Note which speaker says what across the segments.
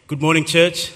Speaker 1: Good morning, church.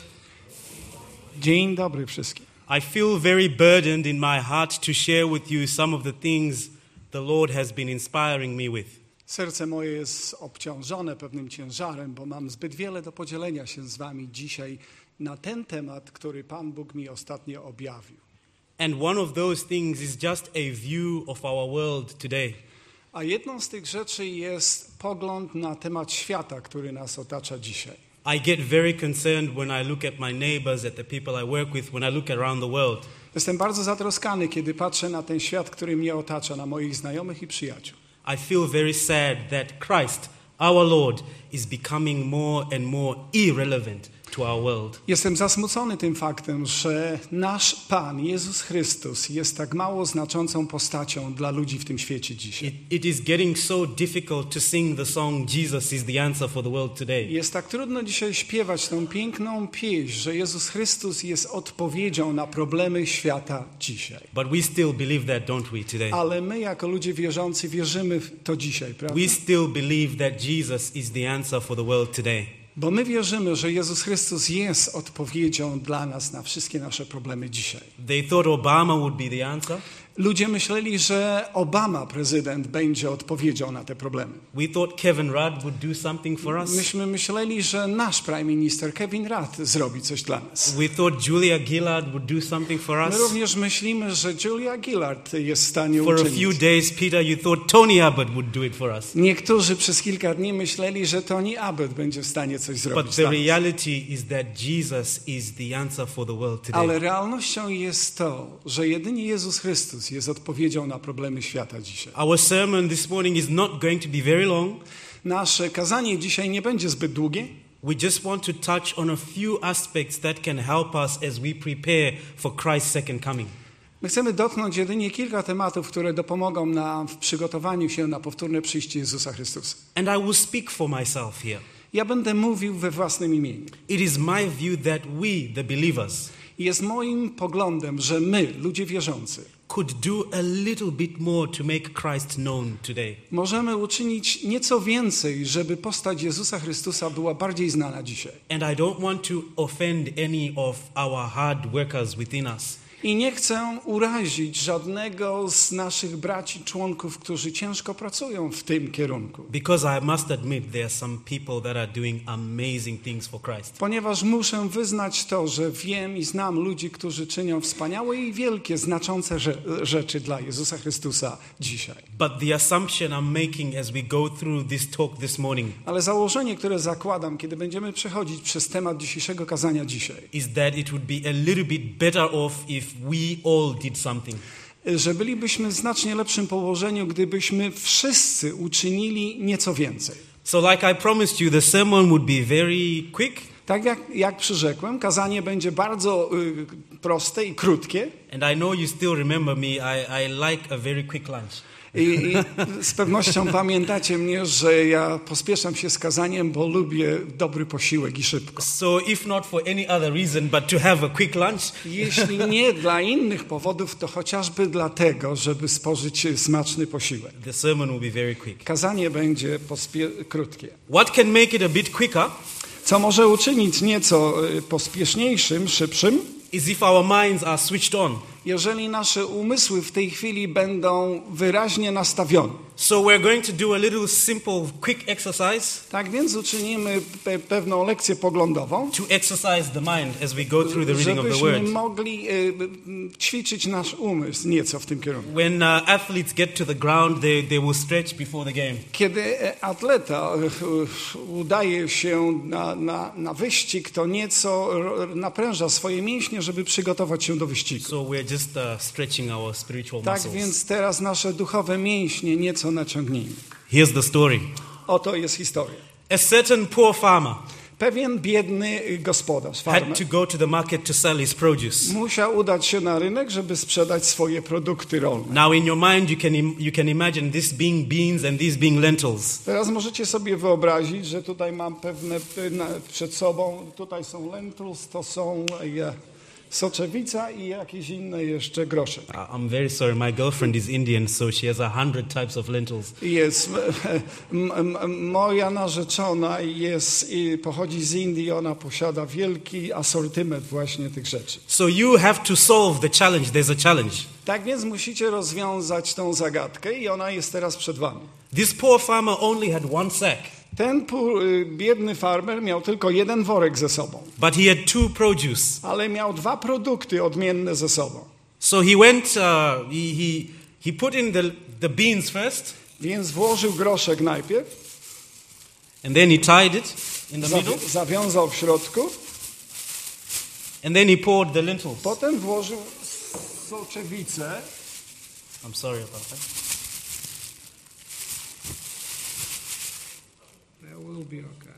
Speaker 2: Dzień dobry wszystkim.
Speaker 1: I feel very burdened in my heart to share with you some of the things the Lord has been inspiring me with.
Speaker 2: Serce moje jest obciążone pewnym ciężarem, bo mam zbyt wiele do podzielenia się z wami dzisiaj na ten temat, który Pan Bóg mi ostatnio objawił.
Speaker 1: And one of those things is just a view of our world today.
Speaker 2: A jedną z tych rzeczy jest pogląd na temat świata, który nas otacza dzisiaj.
Speaker 1: I get very concerned when I look at my neighbors, at the people I work with, when I look around the world.
Speaker 2: Jestem bardzo zatroskany, kiedy patrzę na ten świat, który mnie otacza, na moich znajomych i przyjaciół.
Speaker 1: I feel very sad that Christ, our Lord, is becoming more and more irrelevant to our world.
Speaker 2: Jestem zasmucony tym faktem, że nasz Pan, Jezus Chrystus, jest tak mało znaczącą postacią dla ludzi w tym świecie dzisiaj.
Speaker 1: It is getting so difficult to sing the song, Jesus is the answer for the world today.
Speaker 2: Jest tak trudno dzisiaj śpiewać tą piękną pieśń, że Jezus Chrystus jest odpowiedzią na problemy świata dzisiaj.
Speaker 1: But we still believe that, don't we, today?
Speaker 2: Ale my jako ludzie wierzący wierzymy w to dzisiaj, prawda?
Speaker 1: We still believe that Jesus is the answer for the world today.
Speaker 2: Bo my wierzymy, że Jezus Chrystus jest odpowiedzią dla nas na wszystkie nasze problemy dzisiaj.
Speaker 1: They thought Obama would be the answer.
Speaker 2: Ludzie myśleli, że Obama, prezydent, będzie odpowiedzią na te problemy.
Speaker 1: We thought Kevin Rudd would do something for us.
Speaker 2: Myśmy myśleli, że nasz prime minister Kevin Rudd zrobi coś dla nas.
Speaker 1: We thought Julia Gillard would do something for us.
Speaker 2: My również myślimy, że Julia Gillard jest w stanie
Speaker 1: For a
Speaker 2: uczynić.
Speaker 1: few days, Peter, you thought Tony Abbott would do it for us.
Speaker 2: Niektórzy przez kilka dni myśleli, że Tony Abbott będzie w stanie coś
Speaker 1: But
Speaker 2: zrobić
Speaker 1: the
Speaker 2: dla nas.
Speaker 1: reality is that Jesus is the answer for the world today.
Speaker 2: Ale realnością jest to, że jedynie Jezus Chrystus jest odpowiedzią na problemy świata dzisiaj.
Speaker 1: Our sermon this morning is not going to be very long.
Speaker 2: Nasze kazanie dzisiaj nie będzie zbyt długie.
Speaker 1: We just want to touch on a few aspects that can help us as we prepare for Christ's second coming.
Speaker 2: My chcemy dotknąć jedynie kilka tematów, które dopomogą nam w przygotowaniu się na powtórne przyjście Jezusa Chrystusa.
Speaker 1: And I will speak for myself here.
Speaker 2: Ja będę mówił we własnym imieniu.
Speaker 1: It is my view that we, the believers,
Speaker 2: I jest moim poglądem, że my, ludzie wierzący,
Speaker 1: could do a little bit more to make Christ known today.
Speaker 2: możemy uczynić nieco więcej, żeby postać Jezusa Chrystusa była bardziej znana dzisiaj.
Speaker 1: And I don't want to offend any of our hard workers within us.
Speaker 2: I nie chcę urazić żadnego z naszych braci, członków, którzy ciężko pracują w tym kierunku.
Speaker 1: Because I must admit there are some people that are doing amazing things for Christ.
Speaker 2: Ponieważ muszę wyznać to, że wiem i znam ludzi, którzy czynią wspaniałe i wielkie, znaczące rzeczy dla Jezusa Chrystusa dzisiaj.
Speaker 1: But the assumption I'm making as we go through this talk this morning
Speaker 2: Ale założenie, które zakładam, kiedy będziemy przechodzić przez temat dzisiejszego kazania dzisiaj,
Speaker 1: is that it would be a little bit better off if we all did something.
Speaker 2: że bylibyśmy w znacznie lepszym położeniu, gdybyśmy wszyscy uczynili nieco więcej.
Speaker 1: So like I promised you, the sermon would be very quick.
Speaker 2: Tak jak przyrzekłem, kazanie będzie bardzo proste i krótkie.
Speaker 1: And I know you still remember me. I like a very quick lunch.
Speaker 2: I z pewnością pamiętacie mnie, że ja pospieszam się z kazaniem, bo lubię dobry posiłek i szybko.
Speaker 1: So if not for any other reason but to have a quick lunch,
Speaker 2: Jeśli nie dla innych powodów, to chociażby dlatego, żeby spożyć smaczny posiłek.
Speaker 1: the sermon will be very quick.
Speaker 2: Kazanie będzie krótkie.
Speaker 1: What can make it a bit quicker
Speaker 2: Co może uczynić nieco pospieszniejszym, szybszym,
Speaker 1: is if our minds are switched on.
Speaker 2: jeżeli nasze umysły w tej chwili będą wyraźnie nastawione.
Speaker 1: So we're going to do a little simple quick exercise
Speaker 2: Tak więc uczynimy pewną lekcję poglądową,
Speaker 1: to exercise the mind as we go through the reading of the
Speaker 2: żebyśmy
Speaker 1: word.
Speaker 2: mogli ćwiczyć nasz umysł nieco w tym kierunku.
Speaker 1: When athletes get to the ground, they will stretch before the game.
Speaker 2: Kiedy atleta udaje się na wyścig, to nieco napręża swoje mięśnie, żeby przygotować się do wyścigu.
Speaker 1: So we're just stretching our spiritual
Speaker 2: Tak
Speaker 1: muscles.
Speaker 2: więc teraz nasze duchowe mięśnie nieco naciągnijmy.
Speaker 1: Here's the story.
Speaker 2: Oto jest historia.
Speaker 1: A certain poor farmer
Speaker 2: Pewien biedny gospodarz, farmer,
Speaker 1: had to go to the market to sell his produce.
Speaker 2: musiał udać się na rynek, żeby sprzedać swoje produkty rolne.
Speaker 1: Now in your mind you can imagine this being beans and these being lentils.
Speaker 2: Teraz możecie sobie wyobrazić, że tutaj mam przed sobą, tutaj są lentils, to są soczewica i jakieś inne jeszcze groszek.
Speaker 1: I'm very sorry, my girlfriend is Indian, so she has 100 types of lentils.
Speaker 2: Jest, moja narzeczona pochodzi z Indii, ona posiada wielki asortyment właśnie tych rzeczy.
Speaker 1: So you have to solve the challenge. There's a challenge.
Speaker 2: Tak więc musicie rozwiązać tą zagadkę i ona jest teraz przed wami.
Speaker 1: This poor farmer only had one sack,
Speaker 2: Ten biedny farmer miał tylko jeden worek ze sobą,
Speaker 1: but he had two produce.
Speaker 2: ale miał dwa produkty odmienne ze sobą.
Speaker 1: So he went, he put in the beans first,
Speaker 2: Więc włożył groszek najpierw,
Speaker 1: and then he tied it in the middle,
Speaker 2: zawiązał w środku,
Speaker 1: and then he poured the lentils.
Speaker 2: potem włożył soczewicę.
Speaker 1: I'm sorry about that.
Speaker 2: That will be okay.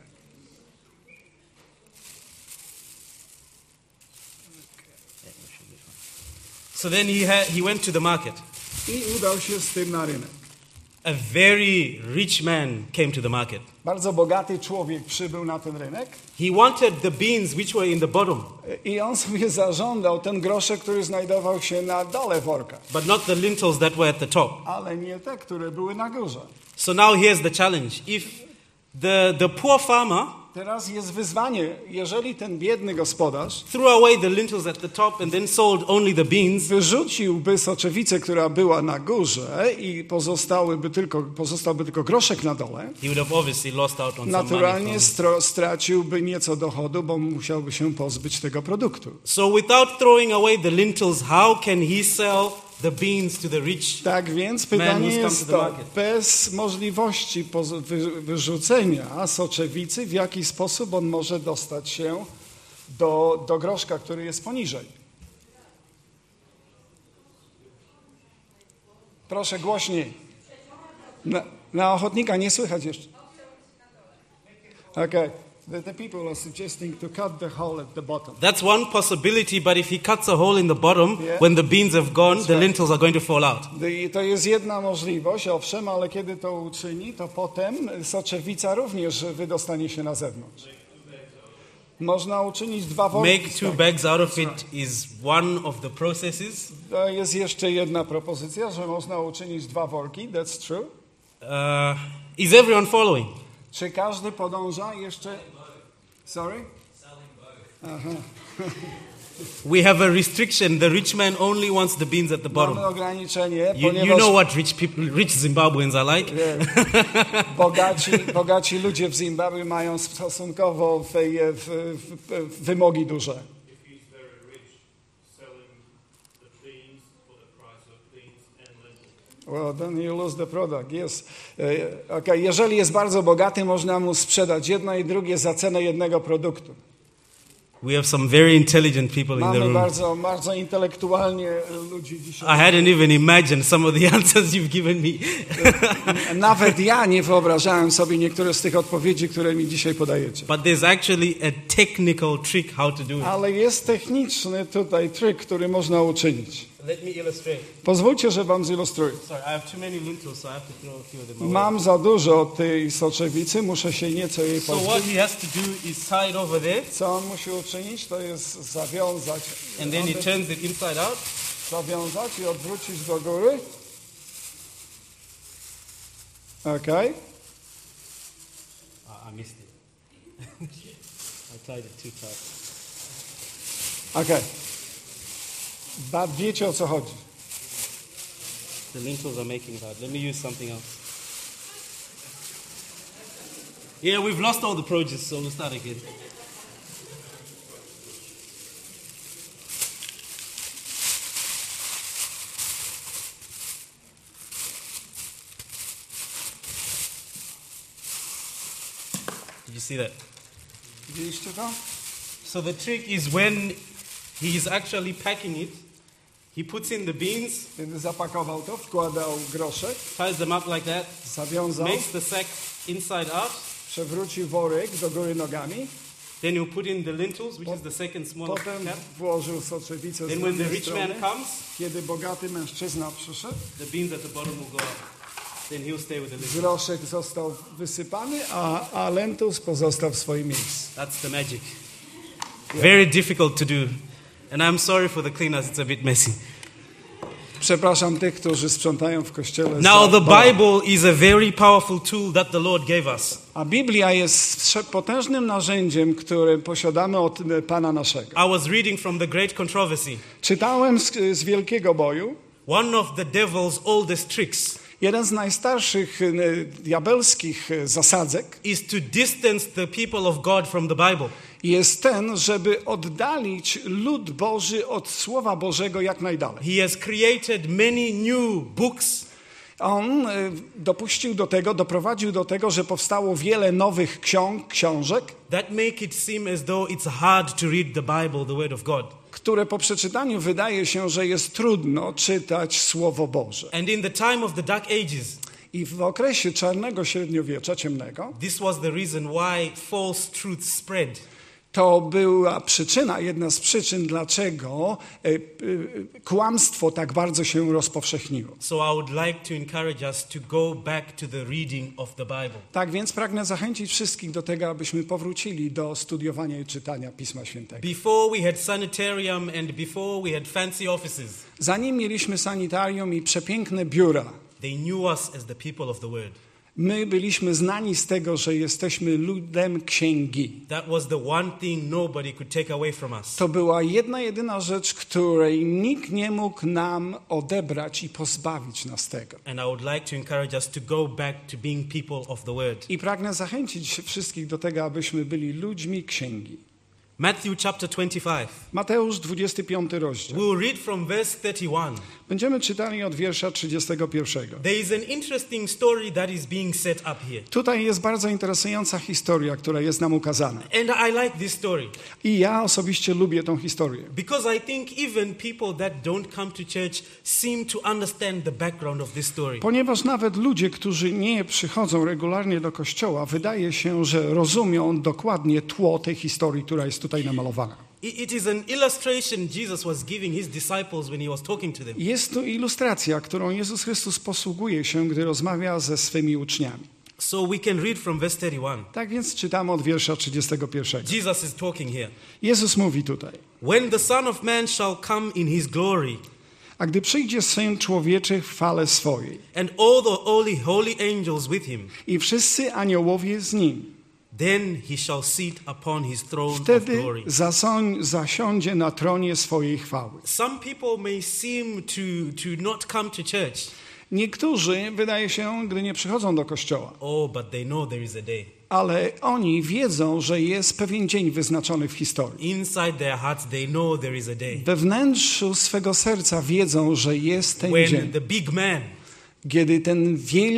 Speaker 1: So then he went to the market.
Speaker 2: I udał się z tym na rynek.
Speaker 1: A very rich man came to the market.
Speaker 2: Bardzo bogaty człowiek przybył na ten rynek
Speaker 1: He wanted the beans which were in the bottom,
Speaker 2: i on sobie zażądał ten groszek, który znajdował się na dole worka,
Speaker 1: but not the lentils that were at the top.
Speaker 2: ale nie te, które były na górze.
Speaker 1: So now here's the challenge. If the poor farmer
Speaker 2: Teraz jest wyzwanie, jeżeli ten biedny gospodarz
Speaker 1: threw away the lentils at the top and then sold only the beans,
Speaker 2: wyrzuciłby soczewicę, która była na górze i pozostałby tylko groszek na dole,
Speaker 1: he would have obviously lost out on some
Speaker 2: naturalnie
Speaker 1: money from it.
Speaker 2: straciłby nieco dochodu, bo musiałby się pozbyć tego produktu.
Speaker 1: So without throwing away the lentils, how can he sell the beans to the rich?
Speaker 2: Tak więc
Speaker 1: Man
Speaker 2: pytanie
Speaker 1: who's come
Speaker 2: jest
Speaker 1: to the
Speaker 2: to,
Speaker 1: market.
Speaker 2: bez możliwości wyrzucenia soczewicy, w jaki sposób on może dostać się do groszka, który jest poniżej. Proszę głośniej. Na ochotnika nie słychać jeszcze. Okay. The people are suggesting to cut the hole at the bottom.
Speaker 1: That's one possibility, but if he cuts a hole in the bottom,
Speaker 2: Yeah.
Speaker 1: when the beans have gone, the
Speaker 2: right.
Speaker 1: lentils are going to fall out.
Speaker 2: I to jest jedna możliwość, owszem, ale kiedy to uczyni, to potem soczewica również wydostanie się na zewnątrz. Można uczynić dwa worki.
Speaker 1: Make two bags out of it is one of the processes.
Speaker 2: To jest jeszcze jedna propozycja, że można uczynić dwa worki. That's true.
Speaker 1: Is everyone following?
Speaker 2: Czy każdy podąża jeszcze? Sorry? Aha.
Speaker 1: We have a restriction. The rich man only wants the beans at the bottom.
Speaker 2: Mamy ograniczenie,
Speaker 1: You
Speaker 2: ponieważ
Speaker 1: know what rich Zimbabweans are like.
Speaker 2: bogaci ludzie w Zimbabwe mają stosunkowo wymogi duże.
Speaker 3: If he's very rich, selling the beans for the price of beans and lentils.
Speaker 2: Well, then you lose the product. Yes. Okay. Jeżeli jest bardzo bogaty, można mu sprzedać jedno i drugie za cenę jednego produktu.
Speaker 1: We have some very intelligent people in the
Speaker 2: Mamy
Speaker 1: room.
Speaker 2: bardzo intelektualnie ludzi dzisiaj.
Speaker 1: I hadn't even imagined some of the answers you've given me.
Speaker 2: Nawet ja nie wyobrażałem sobie niektóre z tych odpowiedzi, które mi dzisiaj podajecie.
Speaker 1: But there's actually a technical trick how to do it.
Speaker 2: Ale jest techniczny tutaj tryk, który można uczynić.
Speaker 1: Let me illustrate.
Speaker 2: Pozwólcie, że wam zilustruję.
Speaker 1: Sorry, I have too many lentils, so I have to throw a few of them away.
Speaker 2: Mam za dużo tej soczewicy, muszę się nieco jej
Speaker 1: So what
Speaker 2: pozbyć.
Speaker 1: he has to do is tie it over there,
Speaker 2: Co on musi uczynić, to jest zawiązać
Speaker 1: and then he turns it inside out.
Speaker 2: i odwrócić do góry. Okay.
Speaker 1: I missed it. I tied it too tight.
Speaker 2: Okay. Wiecie, o co chodzi.
Speaker 1: The lentils are making it out. Let me use something else. Yeah, we've lost all the produce, so we'll start again. Did you see that?
Speaker 2: Widzieliście to?
Speaker 1: So the trick is when he's actually packing it, he puts in the beans,
Speaker 2: Kiedy zapakował to, wkładał groszek,
Speaker 1: ties them up like that,
Speaker 2: zawiązał,
Speaker 1: makes the sack inside out,
Speaker 2: przewrócił worek do góry nogami,
Speaker 1: then he'll put in the lentils, which is the second smaller
Speaker 2: potem
Speaker 1: cap.
Speaker 2: włożył soczewicę z
Speaker 1: Then when the
Speaker 2: drugiej
Speaker 1: rich
Speaker 2: strony.
Speaker 1: man comes,
Speaker 2: Kiedy bogaty mężczyzna przyszedł,
Speaker 1: the beans at the bottom will go up. Then he'll stay with the lentils.
Speaker 2: groszek został wysypany, a lentus pozostał w swoim miejscu.
Speaker 1: That's the magic. Very difficult to do. And I'm sorry for the cleaners, it's a bit messy.
Speaker 2: Przepraszam tych, którzy sprzątają w kościele.
Speaker 1: Now, the
Speaker 2: bałagan.
Speaker 1: Bible is a very powerful tool that the Lord gave us.
Speaker 2: A Biblia jest potężnym narzędziem, które posiadamy od Pana naszego.
Speaker 1: I was reading from the Great Controversy.
Speaker 2: Czytałem z Wielkiego Boju.
Speaker 1: One of the devil's oldest tricks
Speaker 2: Jeden z najstarszych diabelskich zasadzek
Speaker 1: is to distance the people of God from the Bible.
Speaker 2: jest ten, żeby oddalić lud Boży od Słowa Bożego jak najdalej.
Speaker 1: He has created many new books
Speaker 2: On doprowadził do tego, że powstało wiele nowych książek,
Speaker 1: that make it seem as though it's hard to read the Bible, the Word of God.
Speaker 2: które po przeczytaniu wydaje się, że jest trudno czytać Słowo Boże.
Speaker 1: And in the time of the Dark Ages,
Speaker 2: I w okresie czarnego średniowiecza, ciemnego,
Speaker 1: this was the reason why false truths spread.
Speaker 2: to była jedna z przyczyn, dlaczego kłamstwo tak bardzo się rozpowszechniło.
Speaker 1: So I would like to encourage us to go back to the reading of the Bible.
Speaker 2: Tak więc pragnę zachęcić wszystkich do tego, abyśmy powrócili do studiowania i czytania Pisma Świętego.
Speaker 1: Before we had sanitarium and before we had fancy offices,
Speaker 2: Zanim mieliśmy sanitarium i przepiękne biura,
Speaker 1: they knew us as the people of the Word.
Speaker 2: my byliśmy znani z tego, że jesteśmy ludem księgi.
Speaker 1: That was the one thing nobody could take away from us.
Speaker 2: To była jedyna rzecz, której nikt nie mógł nam odebrać i pozbawić nas tego.
Speaker 1: And I would like to encourage us to go back to being people of the Word.
Speaker 2: I pragnę zachęcić wszystkich do tego, abyśmy byli ludźmi księgi.
Speaker 1: Matthew chapter 25.
Speaker 2: Mateusz 25 rozdział.
Speaker 1: We'll read from verse 31.
Speaker 2: Będziemy czytali od wiersza 31.
Speaker 1: There is an interesting story that is being set up here.
Speaker 2: Tutaj jest bardzo interesująca historia, która jest nam ukazana.
Speaker 1: And I like this story
Speaker 2: I ja osobiście lubię tą historię.
Speaker 1: because I think even people that don't come to church seem to understand the background of this story.
Speaker 2: Ponieważ nawet ludzie, którzy nie przychodzą regularnie do kościoła, wydaje się, że rozumią dokładnie tło tej historii, która jest tutaj namalowana.
Speaker 1: It is an illustration Jesus was giving his disciples when he was talking to them.
Speaker 2: Jest to ilustracja, którą Jezus Chrystus posługuje się, gdy rozmawia ze swymi uczniami.
Speaker 1: So we can read from verse 31.
Speaker 2: Tak więc czytamy od wiersza 31.
Speaker 1: Jesus is talking here.
Speaker 2: Jezus mówi tutaj.
Speaker 1: When the Son of Man shall come in his glory,
Speaker 2: A gdy przyjdzie Syn Człowieczy w chwale swojej
Speaker 1: and all the holy angels with him,
Speaker 2: i wszyscy aniołowie z Nim,
Speaker 1: then he shall sit upon his throne of
Speaker 2: wtedy
Speaker 1: glory.
Speaker 2: zasiądzie na tronie swojej chwały.
Speaker 1: Some people may seem to not come to church.
Speaker 2: Niektórzy, wydaje się, gdy nie przychodzą do kościoła,
Speaker 1: Oh, but they know there is a day.
Speaker 2: ale oni wiedzą, że jest pewien dzień wyznaczony w historii.
Speaker 1: Inside their hearts, they know there is a day.
Speaker 2: We wnętrzu swego serca wiedzą, że jest ten
Speaker 1: When
Speaker 2: dzień,
Speaker 1: the big man
Speaker 2: kiedy ten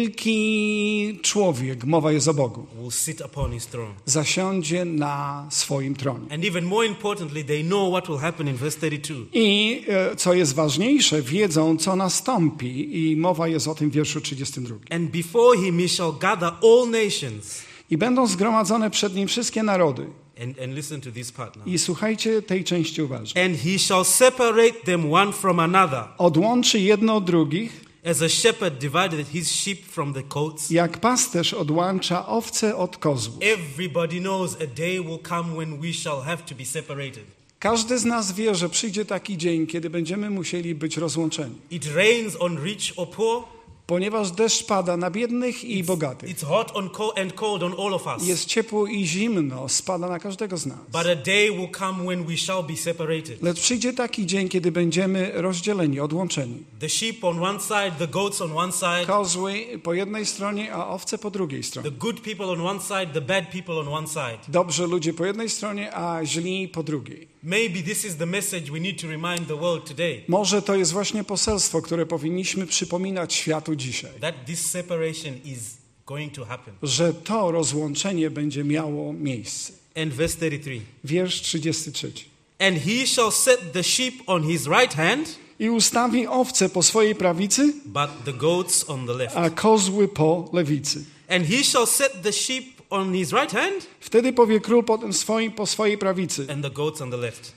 Speaker 2: wielki człowiek, mowa jest o Bogu,
Speaker 1: will sit upon his throne.
Speaker 2: zasiądzie na swoim tronie.
Speaker 1: And even more importantly, they know what will happen in verse 32.
Speaker 2: I co jest ważniejsze, wiedzą, co nastąpi, i mowa jest o tym w wierszu 32.
Speaker 1: And before him he shall gather all nations.
Speaker 2: I będą zgromadzone przed nim wszystkie narody.
Speaker 1: And listen to this part now.
Speaker 2: I słuchajcie tej części uważnie.
Speaker 1: And he shall separate them one from another,
Speaker 2: Odłączy jedno od drugich,
Speaker 1: as a shepherd divided his sheep from the goats.
Speaker 2: jak pasterz odłącza owce od kozłów.
Speaker 1: Everybody knows a day will come when we shall have to be separated.
Speaker 2: Każdy z nas wie, że przyjdzie taki dzień, kiedy będziemy musieli być rozłączeni.
Speaker 1: It rains on rich or poor.
Speaker 2: Ponieważ deszcz pada na biednych i bogatych.
Speaker 1: It's hot and cold on all of us.
Speaker 2: Jest ciepło i zimno, spada na każdego z nas.
Speaker 1: But a day will come when we shall be separated.
Speaker 2: Lecz przyjdzie taki dzień, kiedy będziemy rozdzieleni, odłączeni.
Speaker 1: The sheep on one side, the goats on one side.
Speaker 2: Kozły po jednej stronie, a owce po drugiej stronie.
Speaker 1: The good people on one side, the bad people on one side.
Speaker 2: Dobrzy ludzie po jednej stronie, a źli po drugiej.
Speaker 1: Maybe this is the message we need to remind the world today.
Speaker 2: Może to jest właśnie poselstwo, które powinniśmy przypominać światu dzisiaj.
Speaker 1: That this separation is going to happen.
Speaker 2: Że to rozłączenie będzie miało miejsce.
Speaker 1: And verse 33.
Speaker 2: Wiersz 33.
Speaker 1: And he shall set the sheep on his right hand,
Speaker 2: I ustawi owce po swojej prawicy,
Speaker 1: but the goats on the left.
Speaker 2: a kozły po lewicy.
Speaker 1: And he shall set the sheep on his right hand,
Speaker 2: Wtedy powie król po swojej prawicy,
Speaker 1: and the goats on the left.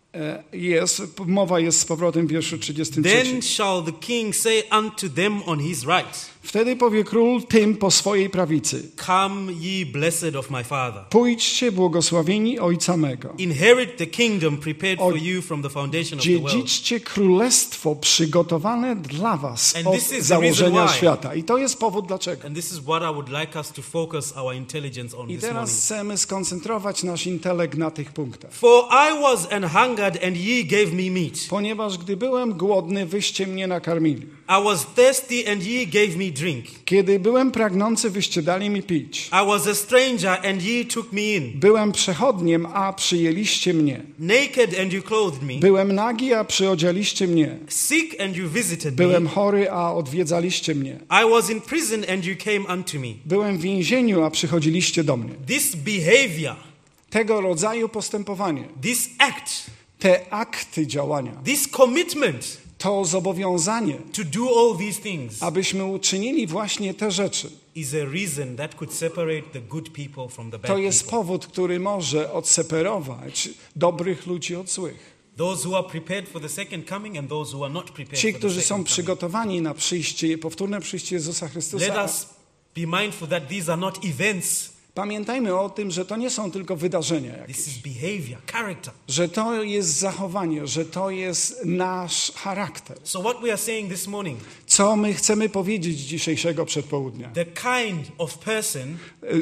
Speaker 2: Mowa jest z powrotem w wierszu 33.
Speaker 1: Then shall the king say unto them on his right,
Speaker 2: Wtedy powie król tym po swojej prawicy:
Speaker 1: Come ye blessed of my father,
Speaker 2: pójdźcie błogosławieni Ojca mego.
Speaker 1: inherit the kingdom prepared for you from the foundation of the world.
Speaker 2: Dziedziczcie królestwo przygotowane dla was
Speaker 1: And
Speaker 2: od
Speaker 1: this is the
Speaker 2: założenia
Speaker 1: reason why.
Speaker 2: świata. I to jest powód dlaczego.
Speaker 1: And this is what I would like us to focus our intelligence on
Speaker 2: I
Speaker 1: this
Speaker 2: teraz
Speaker 1: morning.
Speaker 2: chcemy skoncentrować nasz intelekt na tych punktach.
Speaker 1: For I was an hungered and ye gave me meat.
Speaker 2: Ponieważ gdy byłem głodny, wyście mnie nakarmili.
Speaker 1: I was thirsty and ye gave me drink.
Speaker 2: Kiedy byłem pragnący, wyście dali mi pić.
Speaker 1: I was a stranger and ye took me in.
Speaker 2: Byłem przechodniem, a przyjęliście mnie.
Speaker 1: Naked and you clothed me.
Speaker 2: Byłem nagi, a przyodzialiście mnie.
Speaker 1: Sick and you visited
Speaker 2: Byłem
Speaker 1: me.
Speaker 2: chory, a odwiedzaliście mnie.
Speaker 1: I was in prison and you came unto me.
Speaker 2: Byłem w więzieniu, a przychodziliście do mnie.
Speaker 1: This behavior,
Speaker 2: Tego rodzaju postępowanie,
Speaker 1: this act,
Speaker 2: te akty działania,
Speaker 1: this commitment
Speaker 2: to zobowiązanie,
Speaker 1: to do all these things
Speaker 2: abyśmy uczynili właśnie te rzeczy,
Speaker 1: is a reason that could separate the good people from the bad
Speaker 2: to jest
Speaker 1: people.
Speaker 2: powód, który może odseparować dobrych ludzi od złych.
Speaker 1: Those who are prepared for the second coming and those who are not prepared
Speaker 2: Ci,
Speaker 1: for the
Speaker 2: którzy są
Speaker 1: second coming.
Speaker 2: przygotowani na przyjście, powtórne przyjście Jezusa
Speaker 1: Let
Speaker 2: Chrystusa.
Speaker 1: us be mindful that these are not events.
Speaker 2: Pamiętajmy o tym, że to nie są tylko wydarzenia jakieś,
Speaker 1: This is behavior, character.
Speaker 2: że to jest zachowanie, że to jest nasz charakter.
Speaker 1: So what we are saying this morning,
Speaker 2: Co my chcemy powiedzieć dzisiejszego przedpołudnia?
Speaker 1: the kind of person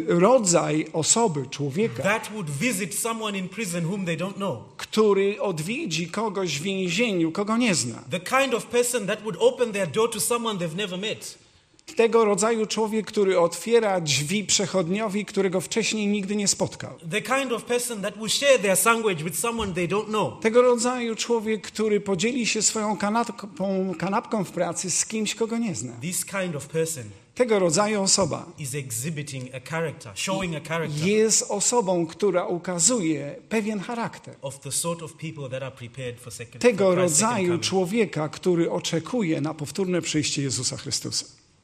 Speaker 2: Rodzaj osoby, człowieka,
Speaker 1: that would visit someone in prison whom they don't know.
Speaker 2: który odwiedzi kogoś w więzieniu, kogo nie zna.
Speaker 1: The kind of person that would open their door to someone they've never met.
Speaker 2: Tego rodzaju człowiek, który otwiera drzwi przechodniowi, którego wcześniej nigdy nie spotkał.
Speaker 1: The kind of person that will share their sandwich with someone they don't know.
Speaker 2: Tego rodzaju człowiek, który podzieli się swoją kanapką w pracy z kimś, kogo nie zna.
Speaker 1: This kind of person
Speaker 2: Tego rodzaju osoba
Speaker 1: is exhibiting a character, showing a character
Speaker 2: jest osobą, która ukazuje pewien charakter.
Speaker 1: of the sort of people that are prepared for second
Speaker 2: Tego
Speaker 1: for Christ's second
Speaker 2: rodzaju
Speaker 1: coming.
Speaker 2: człowieka, który oczekuje na powtórne przyjście Jezusa Chrystusa.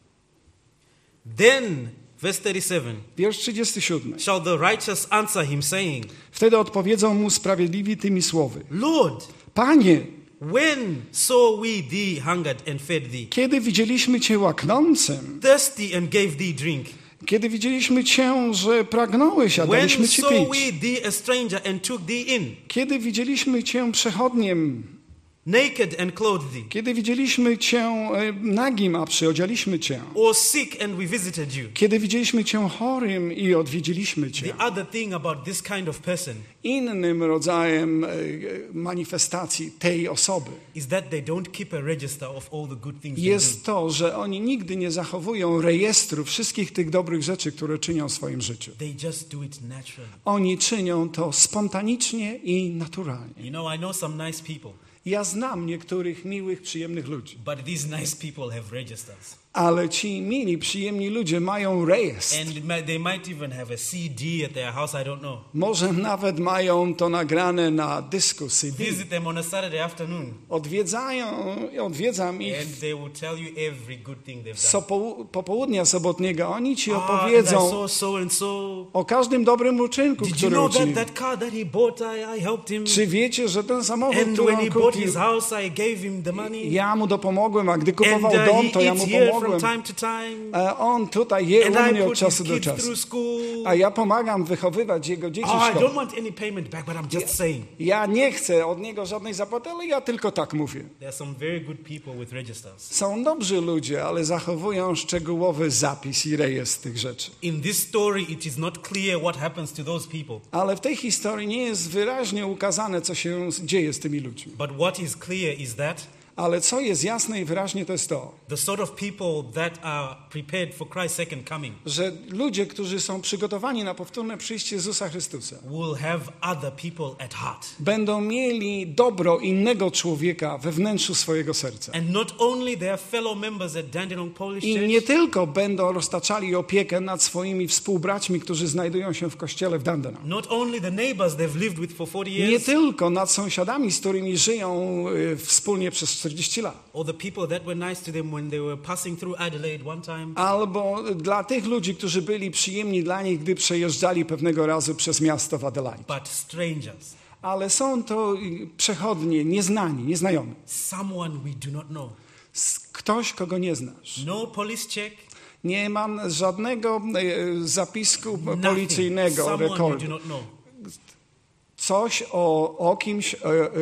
Speaker 1: Then, verse 37,
Speaker 2: Wiersz 37.
Speaker 1: shall the righteous answer him, saying,
Speaker 2: Wtedy odpowiedzą mu sprawiedliwi tymi słowy:
Speaker 1: Lord,
Speaker 2: Panie,
Speaker 1: when saw we thee hungered and fed thee,
Speaker 2: kiedy widzieliśmy Cię łaknącym,
Speaker 1: thirsty and gave thee drink?
Speaker 2: kiedy widzieliśmy Cię, że pragnąłeś, a
Speaker 1: When
Speaker 2: daliśmy Ci
Speaker 1: saw
Speaker 2: pić,
Speaker 1: we thee a stranger and took thee in,
Speaker 2: kiedy widzieliśmy Cię przechodniem,
Speaker 1: naked and clothed thee,
Speaker 2: kiedy widzieliśmy Cię nagim, a przyodzialiśmy Cię,
Speaker 1: or sick and we visited you?
Speaker 2: kiedy widzieliśmy Cię chorym i odwiedziliśmy Cię.
Speaker 1: The other thing about this kind of person
Speaker 2: Innym rodzajem manifestacji tej osoby
Speaker 1: is that they don't keep a register of all the good things they do.
Speaker 2: jest to, że oni nigdy nie zachowują rejestru wszystkich tych dobrych rzeczy, które czynią w swoim życiu.
Speaker 1: They just do it naturally.
Speaker 2: Oni czynią to spontanicznie i naturalnie.
Speaker 1: You know, I know some nice people,
Speaker 2: Ja znam niektórych miłych, przyjemnych ludzi,
Speaker 1: but these nice people have registers.
Speaker 2: ale ci mili, przyjemni ludzie mają rejestr.
Speaker 1: And they might even have a CD at their house, I don't know.
Speaker 2: Może nawet mają to nagrane na dysku CD.
Speaker 1: Visit them on a Saturday afternoon,
Speaker 2: Odwiedzam ich
Speaker 1: and they will tell you every good thing they've
Speaker 2: z
Speaker 1: done.
Speaker 2: popołudnia sobotniego. Oni ci
Speaker 1: And I
Speaker 2: opowiedzą
Speaker 1: saw so and so.
Speaker 2: o każdym dobrym uczynku,
Speaker 1: Did you
Speaker 2: który
Speaker 1: know
Speaker 2: uczynił.
Speaker 1: that car that he bought, I helped him?
Speaker 2: Czy wiecie, że ten samochód,
Speaker 1: And
Speaker 2: który
Speaker 1: when he
Speaker 2: on
Speaker 1: bought
Speaker 2: kupił,
Speaker 1: his house, I gave him the money.
Speaker 2: ja mu dopomogłem, a gdy
Speaker 1: And
Speaker 2: kupował dom, to
Speaker 1: he
Speaker 2: ja mu
Speaker 1: eats here from
Speaker 2: pomogłem.
Speaker 1: time to time.
Speaker 2: A on tutaj je
Speaker 1: And
Speaker 2: u
Speaker 1: I
Speaker 2: mnie od
Speaker 1: put his
Speaker 2: czasu do
Speaker 1: kids
Speaker 2: czasu.
Speaker 1: through school.
Speaker 2: A ja pomagam wychowywać jego dzieci
Speaker 1: Oh,
Speaker 2: w
Speaker 1: I
Speaker 2: szkole.
Speaker 1: don't want any payment back, but I'm just saying.
Speaker 2: Ja nie chcę od niego żadnej zapłaty, ale ja tylko tak mówię.
Speaker 1: There are some very good people with registers.
Speaker 2: Są dobrzy ludzie, ale zachowują szczegółowy zapis i rejestr tych rzeczy.
Speaker 1: In this story, it is not clear what happens to those people.
Speaker 2: Ale w tej historii nie jest wyraźnie ukazane, co się dzieje z tymi ludźmi.
Speaker 1: But what is clear is that
Speaker 2: Ale co jest jasne i wyraźnie, to jest to,
Speaker 1: the sort of people that are prepared for Christ's second coming
Speaker 2: że ludzie, którzy są przygotowani na powtórne przyjście Jezusa Chrystusa,
Speaker 1: will have other people at heart.
Speaker 2: będą mieli dobro innego człowieka we wnętrzu swojego serca.
Speaker 1: And not only their fellow members at Dandenong Polish
Speaker 2: I
Speaker 1: Church,
Speaker 2: nie tylko będą roztaczali opiekę nad swoimi współbraćmi, którzy znajdują się w kościele w Dandenong.
Speaker 1: not only the neighbors they've lived with for 40
Speaker 2: Nie
Speaker 1: years,
Speaker 2: tylko nad sąsiadami, z którymi żyją wspólnie przez 40 lat.
Speaker 1: or the people that were nice to them when they were passing through Adelaide one time,
Speaker 2: Albo dla tych ludzi, którzy byli przyjemni dla nich, gdy przejeżdżali pewnego razu przez miasto w Adelaide.
Speaker 1: but strangers.
Speaker 2: ale są to przechodnie, nieznani, nieznajomi.
Speaker 1: Someone we do not know.
Speaker 2: Ktoś, kogo nie znasz.
Speaker 1: No police check.
Speaker 2: Nie ma żadnego zapisku
Speaker 1: Nothing.
Speaker 2: policyjnego,
Speaker 1: Someone you do
Speaker 2: rekordu.
Speaker 1: not know.
Speaker 2: Coś o kimś,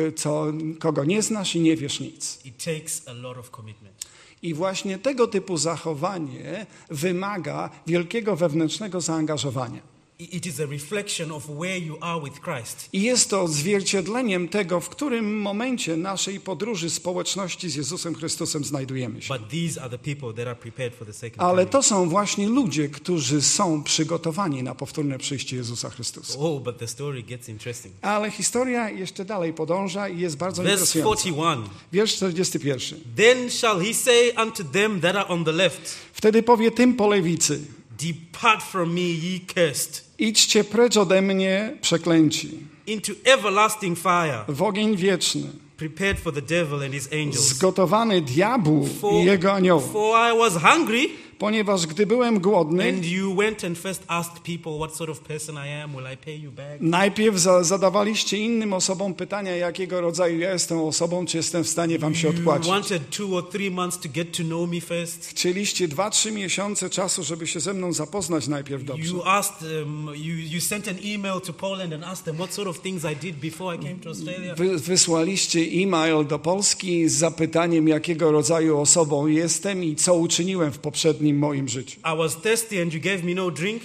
Speaker 2: kogo nie znasz i nie wiesz nic.
Speaker 1: It takes a lot of commitment.
Speaker 2: I właśnie tego typu zachowanie wymaga wielkiego wewnętrznego zaangażowania.
Speaker 1: It is a reflection of where you are with Christ.
Speaker 2: I jest to odzwierciedleniem tego, w którym momencie naszej podróży społeczności z Jezusem Chrystusem znajdujemy się.
Speaker 1: But these are the people that are prepared for the second
Speaker 2: Ale
Speaker 1: coming.
Speaker 2: to są właśnie ludzie, którzy są przygotowani na powtórne przyjście Jezusa Chrystusa.
Speaker 1: Oh, but the story gets interesting.
Speaker 2: Ale historia jeszcze dalej podąża i jest bardzo
Speaker 1: Verse
Speaker 2: interesująca.
Speaker 1: 41.
Speaker 2: Wiersz 41.
Speaker 1: Then shall he say unto them that are on the left,
Speaker 2: Wtedy powie tym po lewicy:
Speaker 1: Depart from me, ye cursed,
Speaker 2: idźcie precz ode mnie, przeklęci,
Speaker 1: into everlasting fire,
Speaker 2: w ogień wieczny,
Speaker 1: prepared for the devil and his angels.
Speaker 2: zgotowany diabłu i jego aniołom.
Speaker 1: For I was hungry,
Speaker 2: Ponieważ gdy byłem głodny,
Speaker 1: and you went and first asked people what sort of person I am, will I pay you back?
Speaker 2: najpierw zadawaliście innym osobom pytania, jakiego rodzaju ja jestem osobą, czy jestem w stanie wam się
Speaker 1: You
Speaker 2: odpłacić.
Speaker 1: wanted 2 or 3 months to get to know me first.
Speaker 2: Chcieliście 2-3 miesiące czasu, żeby się ze mną zapoznać najpierw dobrze.
Speaker 1: You asked, you sent an email to Poland and asked them what sort of things I did before I came to Australia.
Speaker 2: Wysłaliście e-mail do Polski z zapytaniem, jakiego rodzaju osobą jestem i co uczyniłem w poprzednim moim życiu.
Speaker 1: I was thirsty and you gave me no drink.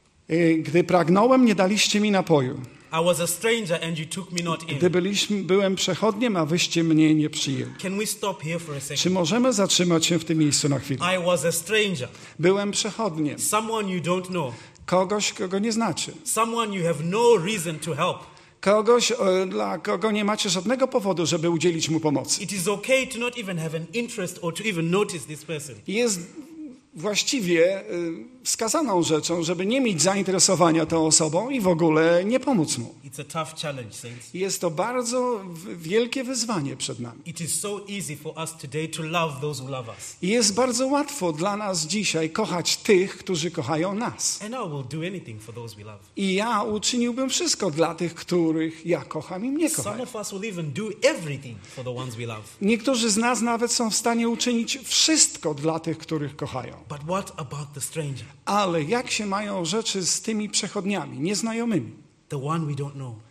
Speaker 2: Gdy pragnąłem, nie daliście mi napoju.
Speaker 1: I was a stranger and you took me not in.
Speaker 2: Gdy byłem przechodniem, a wyście mnie nie przyjęli.
Speaker 1: Can we stop here for a
Speaker 2: Czy
Speaker 1: second?
Speaker 2: możemy zatrzymać się w tym miejscu na chwilę?
Speaker 1: I was a stranger,
Speaker 2: Byłem przechodniem.
Speaker 1: someone you don't know,
Speaker 2: Kogoś, kogo nie znacie.
Speaker 1: someone you have no reason to help.
Speaker 2: Kogoś, dla kogo nie macie żadnego powodu, żeby udzielić mu pomocy.
Speaker 1: It is okay to not even have an interest or to even notice this person.
Speaker 2: Jest właściwie wskazaną rzeczą, żeby nie mieć zainteresowania tą osobą i w ogóle nie pomóc mu.
Speaker 1: It's a tough challenge, saints.
Speaker 2: Jest to bardzo wielkie wyzwanie przed nami.
Speaker 1: It is so easy for us today to love those who love us.
Speaker 2: I jest bardzo łatwo dla nas dzisiaj kochać tych, którzy kochają nas.
Speaker 1: And I will do anything for those we love.
Speaker 2: I ja uczyniłbym wszystko dla tych, których ja kocham i mnie
Speaker 1: Some
Speaker 2: kochają.
Speaker 1: of us will even do everything for the ones we love.
Speaker 2: Niektórzy z nas nawet są w stanie uczynić wszystko dla tych, których kochają.
Speaker 1: But what about the stranger?
Speaker 2: Ale jak się mają rzeczy z tymi przechodniami, nieznajomymi,
Speaker 1: The one we don't know?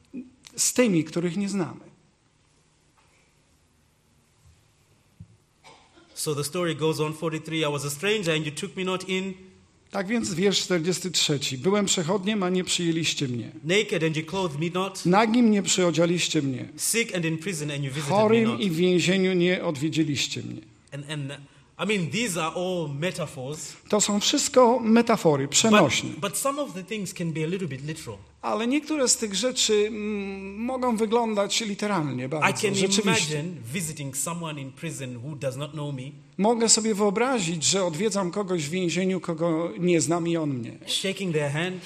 Speaker 2: z tymi, których nie znamy?
Speaker 1: So the story goes on, 43. I was a stranger and you took me not in.
Speaker 2: Tak więc wiersz 43. Byłem przechodniem, a nie przyjęliście mnie.
Speaker 1: Naked and you clothed me not.
Speaker 2: Nagim nie przyodzialiście mnie.
Speaker 1: Sick and in prison and you visited me
Speaker 2: Chorym
Speaker 1: not.
Speaker 2: i w więzieniu nie odwiedziliście mnie.
Speaker 1: And I mean, these are all metaphors.
Speaker 2: To są wszystko metafory, przenośne.
Speaker 1: But some of the things can be a little bit literal.
Speaker 2: Ale niektóre z tych rzeczy mogą wyglądać literalnie
Speaker 1: I
Speaker 2: bardzo.
Speaker 1: can
Speaker 2: Rzeczywiście.
Speaker 1: imagine visiting someone in prison who does not know me,
Speaker 2: Mogę sobie wyobrazić, że odwiedzam kogoś w więzieniu, kogo nie znam i on mnie.
Speaker 1: shaking their hand,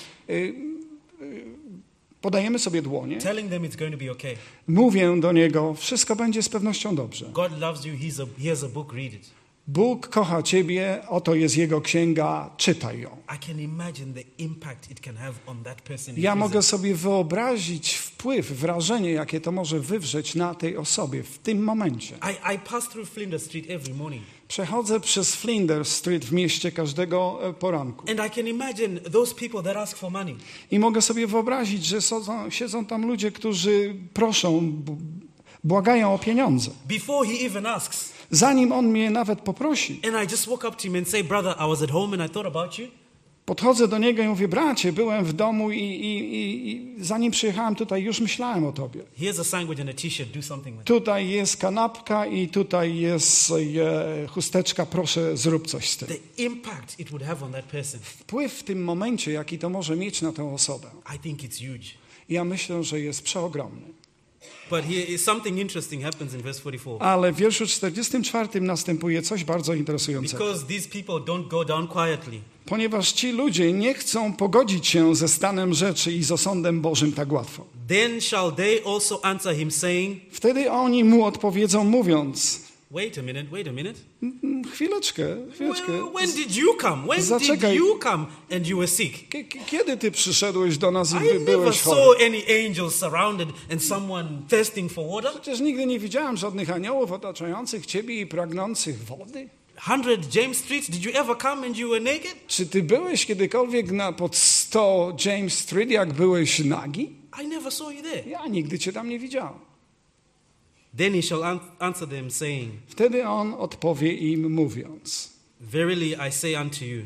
Speaker 2: Podajemy sobie dłonie.
Speaker 1: telling them it's going to be okay.
Speaker 2: Mówię do niego, wszystko będzie z pewnością dobrze.
Speaker 1: God loves you. Here's a book, read it.
Speaker 2: Bóg kocha ciebie, oto jest jego księga, czytaj ją.
Speaker 1: I can imagine the impact it can have on that person in
Speaker 2: Ja
Speaker 1: prison.
Speaker 2: mogę sobie wyobrazić wpływ, wrażenie, jakie to może wywrzeć na tej osobie w tym momencie.
Speaker 1: I pass through Flinders Street every morning.
Speaker 2: Przechodzę przez Flinders Street w mieście każdego poranku
Speaker 1: And I can imagine those people that ask for money.
Speaker 2: i mogę sobie wyobrazić, że siedzą tam ludzie, którzy proszą, błagają o pieniądze.
Speaker 1: Before he even asks.
Speaker 2: Zanim on mnie nawet poprosi,
Speaker 1: And I just walk up to him and say, brother, I was at home and I thought about you.
Speaker 2: podchodzę do niego i mówię, bracie, byłem w domu i zanim przyjechałem tutaj, już myślałem o tobie.
Speaker 1: Here's a sandwich and a t-shirt, do something with it.
Speaker 2: Tutaj jest kanapka i tutaj jest chusteczka, proszę zrób coś z tym.
Speaker 1: The impact it would have on that person,
Speaker 2: Wpływ w tym momencie, jaki to może mieć na tę osobę,
Speaker 1: I think it's huge.
Speaker 2: ja myślę, że jest przeogromny.
Speaker 1: But here something interesting happens in verse 44.
Speaker 2: Ale w wierszu 44 następuje coś bardzo interesującego.
Speaker 1: Because these people don't go down quietly.
Speaker 2: Ponieważ ci ludzie nie chcą pogodzić się ze stanem rzeczy i z osądem Bożym tak łatwo.
Speaker 1: Then shall they also answer him, saying,
Speaker 2: Wtedy oni mu odpowiedzą mówiąc,
Speaker 1: Wait a minute.
Speaker 2: Chwileczkę.
Speaker 1: Well, when did you come? When did
Speaker 2: Zaczekaj.
Speaker 1: you come and you were sick?
Speaker 2: Kiedy ty przyszedłeś do nas i
Speaker 1: I never
Speaker 2: byłeś
Speaker 1: saw
Speaker 2: chory?
Speaker 1: any angels surrounded and someone thirsting for water.
Speaker 2: Przecież nigdy nie widziałem żadnych aniołów otaczających ciebie i pragnących wody.
Speaker 1: 100 James Street, did you ever come and you were naked?
Speaker 2: Czy ty byłeś kiedykolwiek pod 100 James Street, jak byłeś nagi?
Speaker 1: I never saw you there.
Speaker 2: Ja nigdy cię tam nie widziałem.
Speaker 1: Then he shall answer them, saying,
Speaker 2: Wtedy on odpowie im mówiąc.
Speaker 1: Verily I say unto you.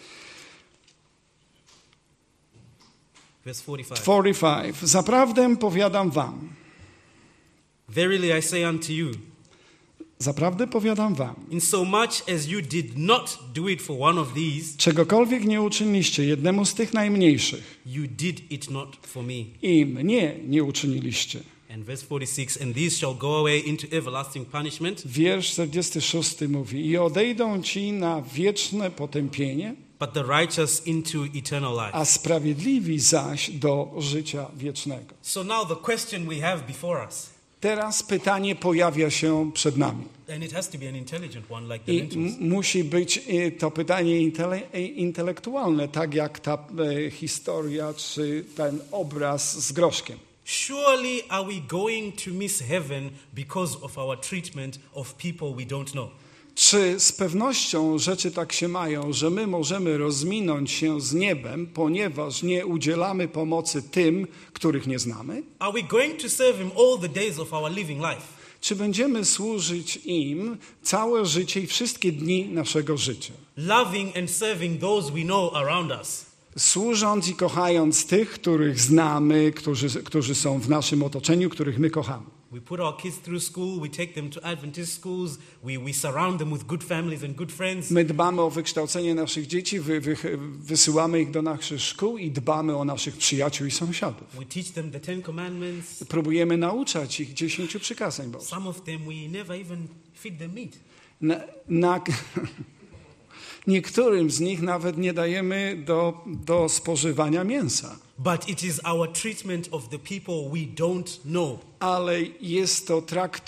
Speaker 1: Verse 45.
Speaker 2: 45. Zaprawdę powiadam wam.
Speaker 1: Verily I say unto you,
Speaker 2: Zaprawdę powiadam wam.
Speaker 1: insomuch as you did not do it for one of these,
Speaker 2: Czegokolwiek nie uczyniliście jednemu z tych najmniejszych,
Speaker 1: you did it not for me.
Speaker 2: i mnie nie uczyniliście.
Speaker 1: And verse 46, and these shall go away into everlasting punishment,
Speaker 2: Wiersz 46 mówi: i odejdą ci na wieczne potępienie,
Speaker 1: but the righteous into eternal life.
Speaker 2: a sprawiedliwi zaś do życia wiecznego.
Speaker 1: So now the question we have before us,
Speaker 2: Teraz pytanie pojawia się przed nami.
Speaker 1: and it has to be an intelligent one like the
Speaker 2: I
Speaker 1: lentils.
Speaker 2: musi być to pytanie intelektualne, tak jak ta historia czy ten obraz z groszkiem.
Speaker 1: Surely are we going to miss heaven because of our treatment of people we don't know?
Speaker 2: Czy z pewnością rzeczy tak się mają, że my możemy rozminąć się z niebem, ponieważ nie udzielamy pomocy tym, których nie znamy?
Speaker 1: Are we going to serve him all the days of our living life?
Speaker 2: Czy będziemy służyć im całe życie i wszystkie dni naszego życia?
Speaker 1: Loving and serving those we know around us?
Speaker 2: Służąc i kochając tych, których znamy, którzy są w naszym otoczeniu, których my kochamy.
Speaker 1: We put our kids through school, we take them to Adventist schools, we surround them with good families and good friends.
Speaker 2: My dbamy o wykształcenie naszych dzieci, wysyłamy ich do naszych szkół i dbamy o naszych przyjaciół i sąsiadów.
Speaker 1: We teach them the 10 Commandments.
Speaker 2: Próbujemy nauczać ich 10 przykazań Bożych.
Speaker 1: Some of them we never even feed them meat.
Speaker 2: Niektórym z nich nawet nie dajemy do spożywania mięsa.
Speaker 1: But it is our treatment of the people we don't know.
Speaker 2: Ale jest to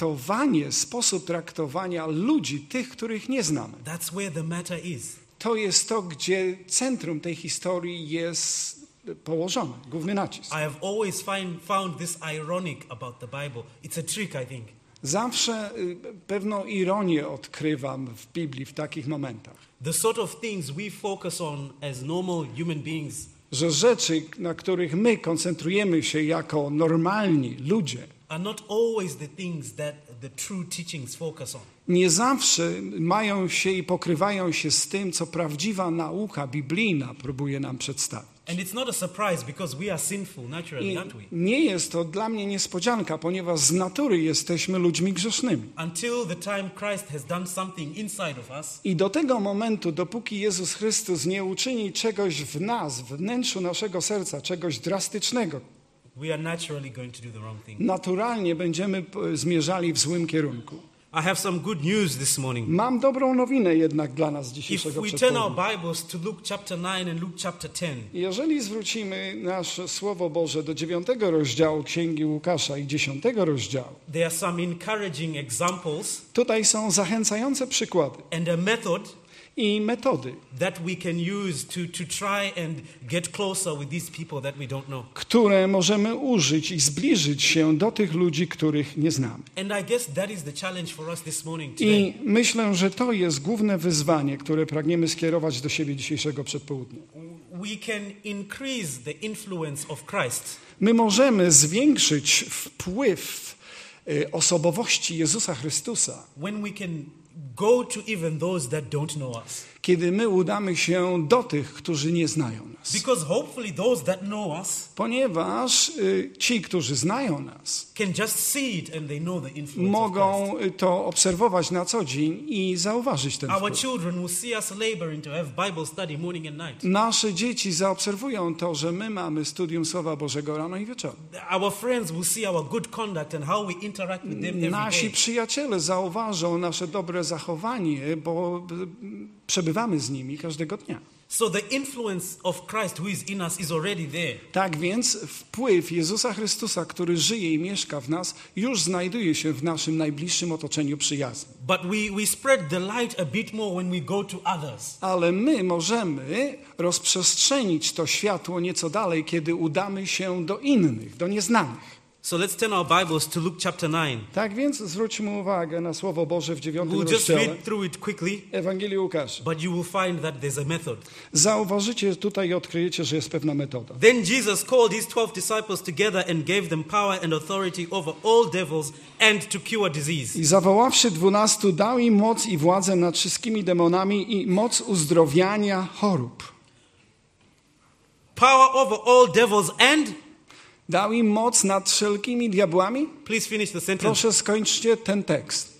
Speaker 2: sposób traktowania ludzi, tych, których nie znamy.
Speaker 1: That's where the matter is.
Speaker 2: To jest to, gdzie centrum tej historii jest położone, główny nacisk.
Speaker 1: I have always found this ironic about the Bible. It's a trick, I think.
Speaker 2: Zawsze pewną ironię odkrywam w Biblii w takich momentach.
Speaker 1: The sort of things we focus on as normal human beings
Speaker 2: Że rzeczy, na których my koncentrujemy się jako normalni ludzie,
Speaker 1: are not always the things that the true teachings focus on.
Speaker 2: nie zawsze mają się i pokrywają się z tym, co prawdziwa nauka biblijna próbuje nam przedstawić.
Speaker 1: And it's not a surprise because we are sinful naturally,
Speaker 2: I
Speaker 1: aren't we?
Speaker 2: nie jest to dla mnie niespodzianka, ponieważ z natury jesteśmy ludźmi grzesznymi.
Speaker 1: Until the time Christ has done something inside of us,
Speaker 2: I do tego momentu, dopóki Jezus Chrystus nie uczyni czegoś w nas, w wnętrzu naszego serca, czegoś drastycznego,
Speaker 1: we are naturally going to do the wrong thing.
Speaker 2: naturalnie będziemy zmierzali w złym kierunku.
Speaker 1: I have some good news this morning.
Speaker 2: Mam dobrą nowinę jednak dla nas
Speaker 1: If
Speaker 2: dzisiejszego
Speaker 1: we turn our
Speaker 2: przedpołudnia.
Speaker 1: Bibles to Luke chapter 9 and Luke chapter 10,
Speaker 2: Jeżeli zwrócimy nasze Słowo Boże do 9 rozdziału Księgi Łukasza i 10 rozdziału,
Speaker 1: there are some encouraging examples
Speaker 2: tutaj są zachęcające przykłady
Speaker 1: and a method
Speaker 2: i metody,
Speaker 1: that we can use to try and get closer with these people that we don't know.
Speaker 2: które możemy użyć i zbliżyć się do tych ludzi, których nie znamy.
Speaker 1: And I guess that is the challenge for us this morning today.
Speaker 2: I myślę, że to jest główne wyzwanie, które pragniemy skierować do siebie dzisiejszego przedpołudnia.
Speaker 1: We can increase the influence of Christ
Speaker 2: My możemy zwiększyć wpływ osobowości Jezusa Chrystusa,
Speaker 1: when we can go to even those that don't know us.
Speaker 2: kiedy my udamy się do tych, którzy nie znają nas.
Speaker 1: Because hopefully those that know us
Speaker 2: Ponieważ ci, którzy znają nas,
Speaker 1: can just see it and they know the influence of Christ.
Speaker 2: mogą to obserwować na co dzień i zauważyć ten
Speaker 1: Our
Speaker 2: wpływ.
Speaker 1: children will see us laboring to have Bible study morning and night.
Speaker 2: Nasze dzieci zaobserwują to, że my mamy studium Słowa Bożego rano i wieczorem.
Speaker 1: Our friends will see our good conduct and how we interact with them every
Speaker 2: Nasi
Speaker 1: day.
Speaker 2: przyjaciele zauważą nasze dobre zachowanie, bo przebywamy z nimi każdego dnia.
Speaker 1: So the influence of Christ who is in us is already there.
Speaker 2: Tak więc wpływ Jezusa Chrystusa, który żyje i mieszka w nas, już znajduje się w naszym najbliższym otoczeniu przyjaznym.
Speaker 1: But we spread the light a bit more when we go to others.
Speaker 2: Ale my możemy rozprzestrzenić to światło nieco dalej, kiedy udamy się do innych, do nieznanych.
Speaker 1: So let's turn our Bibles to Luke chapter 9.
Speaker 2: Tak więc zwróćmy uwagę na Słowo Boże w 9
Speaker 1: We'll just
Speaker 2: rozdziale
Speaker 1: read through it quickly,
Speaker 2: Ewangelii Łukasza.
Speaker 1: but you will find that there's a method.
Speaker 2: Zauważycie tutaj i odkryjecie, że jest pewna metoda.
Speaker 1: Then Jesus called his 12 disciples together and gave them power and authority over all devils and to cure disease.
Speaker 2: I zawoławszy 12, dał im moc i władzę nad wszystkimi demonami i moc uzdrowiania chorób.
Speaker 1: Power over all devils and...
Speaker 2: Dał im moc nad wszelkimi diabłami.
Speaker 1: Please finish the sentence.
Speaker 2: Proszę skończcie ten tekst.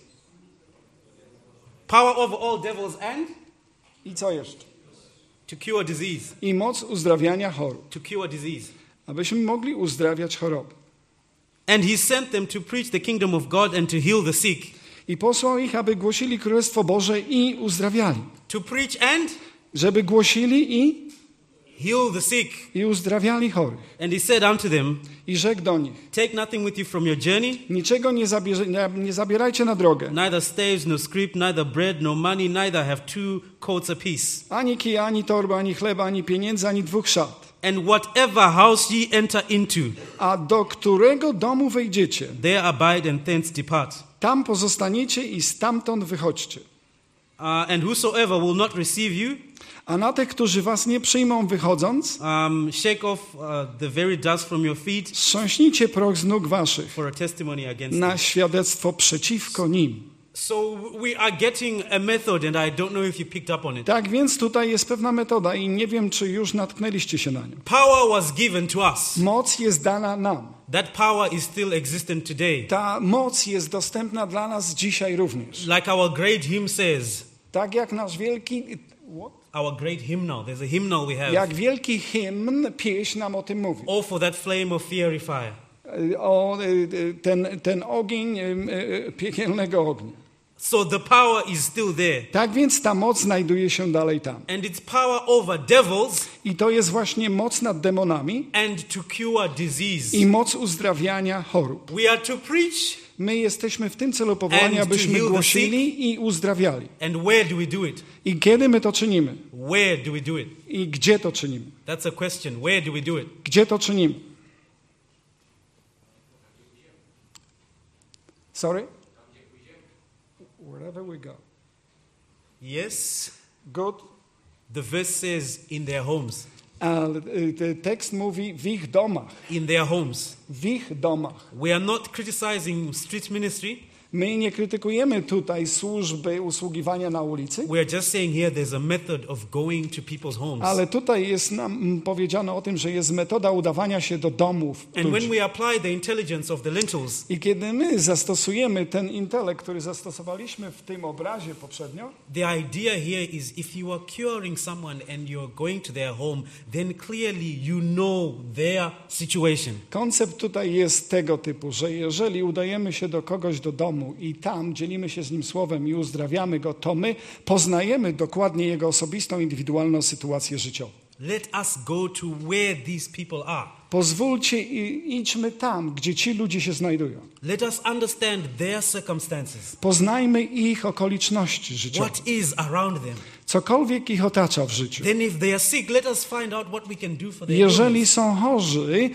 Speaker 1: Power over all devils and...
Speaker 2: I co jeszcze?
Speaker 1: To cure disease.
Speaker 2: I moc uzdrawiania chorób.
Speaker 1: To cure disease.
Speaker 2: Abyśmy mogli uzdrawiać choroby.
Speaker 1: And he sent them to preach the kingdom of God and to heal the sick.
Speaker 2: I posłał ich, aby głosili Królestwo Boże i uzdrawiali.
Speaker 1: To preach and
Speaker 2: Żeby głosili
Speaker 1: heal the sick.
Speaker 2: i uzdrawiali chorych.
Speaker 1: And he said unto them,
Speaker 2: I rzekł do nich,
Speaker 1: take nothing with you from your journey,
Speaker 2: niczego nie zabierajcie na drogę.
Speaker 1: neither staves, nor scrip, neither bread, nor money, neither have 2 coats apiece.
Speaker 2: Ani kija, ani torby, ani chleba, ani pieniędzy, ani 2 szat.
Speaker 1: And whatever house ye enter into,
Speaker 2: A do którego domu wejdziecie,
Speaker 1: there abide and thence depart.
Speaker 2: tam pozostaniecie i stamtąd wychodźcie.
Speaker 1: And whosoever will not receive you,
Speaker 2: A na tych, którzy was nie przyjmą wychodząc,
Speaker 1: shake off the very dust from your feet
Speaker 2: strząśnijcie proch z nóg waszych
Speaker 1: for a testimony against
Speaker 2: na
Speaker 1: them.
Speaker 2: świadectwo przeciwko nim.
Speaker 1: So we are getting a method, and I don't know if you picked up on it.
Speaker 2: Tak więc tutaj jest pewna metoda i nie wiem, czy już natknęliście się na nią.
Speaker 1: Power was given to us.
Speaker 2: Moc jest dana nam.
Speaker 1: That power is still existent today.
Speaker 2: Ta moc jest dostępna dla nas dzisiaj również.
Speaker 1: Like our great hymn says,
Speaker 2: Tak jak nasz wielki...
Speaker 1: our great hymnal. There's a hymnal we have.
Speaker 2: Jak wielki hymn, pieśń nam o tym mówi.
Speaker 1: All for that flame of fiery fire.
Speaker 2: O ten ogień piekielnego ognia.
Speaker 1: So the power is still there.
Speaker 2: Tak więc ta moc znajduje się dalej tam.
Speaker 1: And it's power over devils
Speaker 2: I to jest właśnie moc nad demonami
Speaker 1: and to cure disease.
Speaker 2: i moc uzdrawiania chorób.
Speaker 1: We are to preach.
Speaker 2: My jesteśmy w tym celu powołani,
Speaker 1: And to
Speaker 2: abyśmy
Speaker 1: heal the
Speaker 2: głosili i uzdrawiali.
Speaker 1: And where do we do it?
Speaker 2: I kiedy my to czynimy?
Speaker 1: Where do we do it?
Speaker 2: I gdzie to czynimy?
Speaker 1: That's a question. Where do we do it?
Speaker 2: Gdzie to czynimy? Sorry? Wherever we go.
Speaker 1: Yes.
Speaker 2: Good.
Speaker 1: The verse says in their homes.
Speaker 2: Ale tekst mówi w ich domach.
Speaker 1: In their homes.
Speaker 2: W ich domach.
Speaker 1: We are not criticizing street ministry.
Speaker 2: My nie krytykujemy tutaj służby usługiwania na ulicy,
Speaker 1: We are just saying here there's a method of going to people's homes.
Speaker 2: ale tutaj jest nam powiedziane o tym, że jest metoda udawania się do domów
Speaker 1: And when
Speaker 2: ludzi.
Speaker 1: we apply the intelligence of the lentils,
Speaker 2: I kiedy my zastosujemy ten intelekt, który zastosowaliśmy w tym obrazie poprzednio,
Speaker 1: the idea here is if you are curing someone and you're going to their home, then clearly you know their situation.
Speaker 2: koncept tutaj jest tego typu, że jeżeli udajemy się do kogoś do domu i tam dzielimy się z nim słowem i uzdrawiamy go, to my poznajemy dokładnie jego osobistą, indywidualną sytuację życiową.
Speaker 1: Let us go to where these people are.
Speaker 2: Pozwólcie i idźmy tam, gdzie ci ludzie się znajdują.
Speaker 1: Let us understand their circumstances.
Speaker 2: Poznajmy ich okoliczności życiowe.
Speaker 1: What is around them?
Speaker 2: Cokolwiek ich otacza w życiu.
Speaker 1: Then if they are sick, let us find out what we can do for their
Speaker 2: Jeżeli
Speaker 1: illness.
Speaker 2: są chorzy,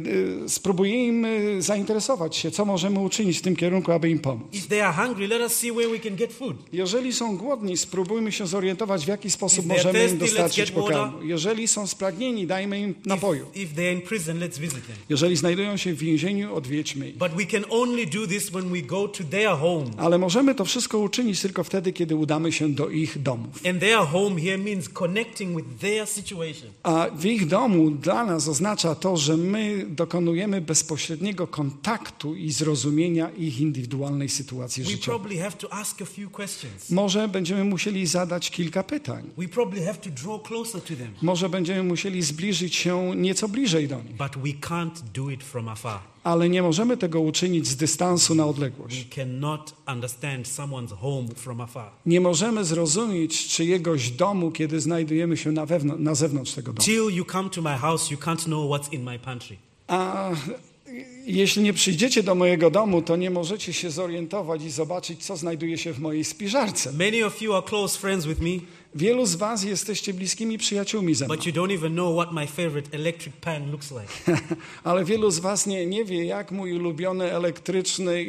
Speaker 2: spróbujemy zainteresować się, co możemy uczynić w tym kierunku, aby im pomóc.
Speaker 1: If they are hungry, let us see where we can get food.
Speaker 2: Jeżeli są głodni, spróbujmy się zorientować, w jaki sposób
Speaker 1: If they are
Speaker 2: możemy im
Speaker 1: thirsty, let's
Speaker 2: dostarczyć
Speaker 1: get water.
Speaker 2: pokarmu. Jeżeli są spragnieni, dajmy im napoju.
Speaker 1: If they are in prison, let's visit them.
Speaker 2: Jeżeli znajdują się w więzieniu, odwiedźmy ich.
Speaker 1: But we can only do this when we go to their home.
Speaker 2: Ale możemy to wszystko uczynić tylko wtedy, kiedy udamy się do ich domów.
Speaker 1: And their home here means connecting with their situation.
Speaker 2: A w ich domu dla nas oznacza to, że my dokonujemy bezpośredniego kontaktu i zrozumienia ich indywidualnej sytuacji
Speaker 1: We
Speaker 2: życiowej.
Speaker 1: probably have to ask a few questions.
Speaker 2: Może będziemy musieli zadać kilka pytań.
Speaker 1: We probably have to draw closer to them.
Speaker 2: Może będziemy musieli zbliżyć się nieco bliżej do nich.
Speaker 1: But we can't do it from afar.
Speaker 2: ale nie możemy tego uczynić z dystansu na
Speaker 1: We
Speaker 2: odległość.
Speaker 1: cannot understand someone's home from afar.
Speaker 2: Nie możemy zrozumieć czyjegoś domu, kiedy znajdujemy się na zewnątrz tego domu.
Speaker 1: Till you come to my house, you can't know what's in my pantry.
Speaker 2: A jeśli nie przyjdziecie do mojego domu, to nie możecie się zorientować i zobaczyć, co znajduje się w mojej spiżarce.
Speaker 1: Many of you are close friends with me,
Speaker 2: Wielu z was jesteście bliskimi przyjaciółmi ze mną.
Speaker 1: but you don't even know what my favorite electric pan looks like.
Speaker 2: Ale wielu z was nie wie, jak mój ulubiony elektryczny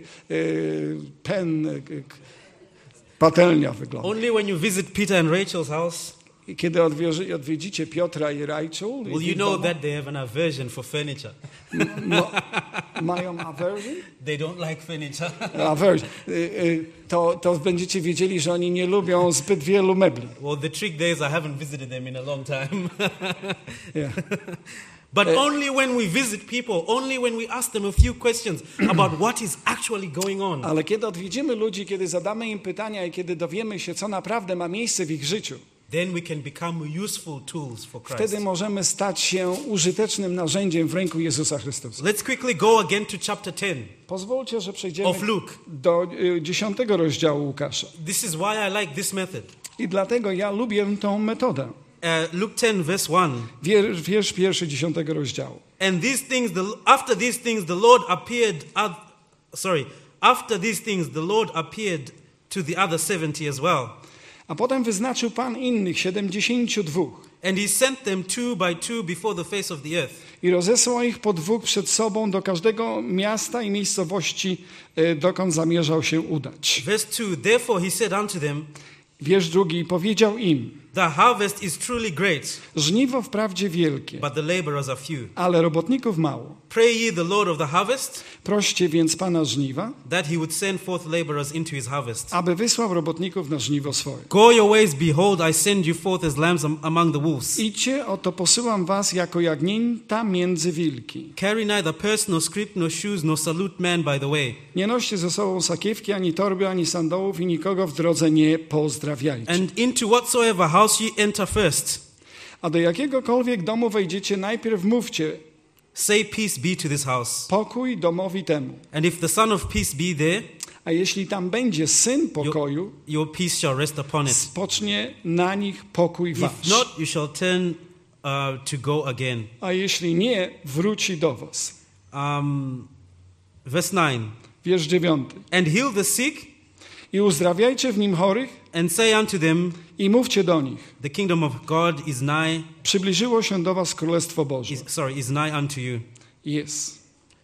Speaker 2: patelnia wygląda.
Speaker 1: Only when you visit Peter and Rachel's house
Speaker 2: I kiedy odwiedzicie Piotra i Rachel,
Speaker 1: will you know that they have an aversion for furniture.
Speaker 2: mają aversion?
Speaker 1: They don't like furniture.
Speaker 2: Aversion. To będziecie wiedzieli, że oni nie lubią zbyt wielu mebli.
Speaker 1: Well, the trick there is I haven't visited them in a long time.
Speaker 2: Yeah.
Speaker 1: But only when we visit people, only when we ask them a few questions about what is actually going on,
Speaker 2: Ale kiedy odwiedzimy ludzi, kiedy zadamy im pytania i kiedy dowiemy się, co naprawdę ma miejsce w ich życiu,
Speaker 1: then we can become useful tools for Christ.
Speaker 2: wtedy możemy stać się użytecznym narzędziem w ręku Jezusa Chrystusa.
Speaker 1: Let's quickly go again to chapter 10
Speaker 2: Pozwólcie, że przejdziemy
Speaker 1: of Luke.
Speaker 2: do 10 rozdziału Łukasza.
Speaker 1: This is why I like this method.
Speaker 2: I dlatego ja lubię tą metodę.
Speaker 1: Luke 10 verse 1.
Speaker 2: Wiersz pierwszy 10 rozdziału.
Speaker 1: And after these things the Lord appeared to the other 70 as well.
Speaker 2: A potem wyznaczył Pan innych 72
Speaker 1: And he sent them 2 by 2 before the face of the earth.
Speaker 2: i rozesłał ich po dwóch przed sobą do każdego miasta i miejscowości, dokąd zamierzał się udać.
Speaker 1: Verse 2. Therefore he said unto them,
Speaker 2: Wiersz drugi, powiedział im,
Speaker 1: the harvest is truly great,
Speaker 2: żniwo wprawdzie wielkie,
Speaker 1: but the laborers are few.
Speaker 2: ale robotników mało.
Speaker 1: Pray ye the Lord of the harvest,
Speaker 2: Proście więc Pana żniwa,
Speaker 1: that he would send forth laborers into his harvest.
Speaker 2: aby wysłał robotników na żniwo swoje.
Speaker 1: Go your ways, behold, I send you forth as lambs among the wolves.
Speaker 2: Idźcie, oto posyłam was jako jagnięta między wilki.
Speaker 1: Carry neither purse, nor scrip, nor shoes, nor salute man by the way.
Speaker 2: Nie noście ze sobą sakiewki, ani torby, ani sandałów i nikogo w drodze nie pozdrawiajcie.
Speaker 1: And into whatsoever house ye enter first,
Speaker 2: A do jakiegokolwiek domu wejdziecie, najpierw mówcie,
Speaker 1: say peace be to this house.
Speaker 2: pokój domowi temu.
Speaker 1: And if the son of peace be there,
Speaker 2: A jeśli tam będzie syn pokoju,
Speaker 1: your peace shall rest upon it.
Speaker 2: spocznie na nich pokój wasz.
Speaker 1: If not, you shall turn to go again.
Speaker 2: A jeśli nie, wróci do was.
Speaker 1: Verse 9.
Speaker 2: Wiersz 9.
Speaker 1: And heal the sick,
Speaker 2: I uzdrawiajcie w nim chorych
Speaker 1: and say unto them,
Speaker 2: i mówcie do nich.
Speaker 1: the kingdom of God is nigh,
Speaker 2: Przybliżyło się do was Królestwo Boże.
Speaker 1: is nigh unto you.
Speaker 2: Jest.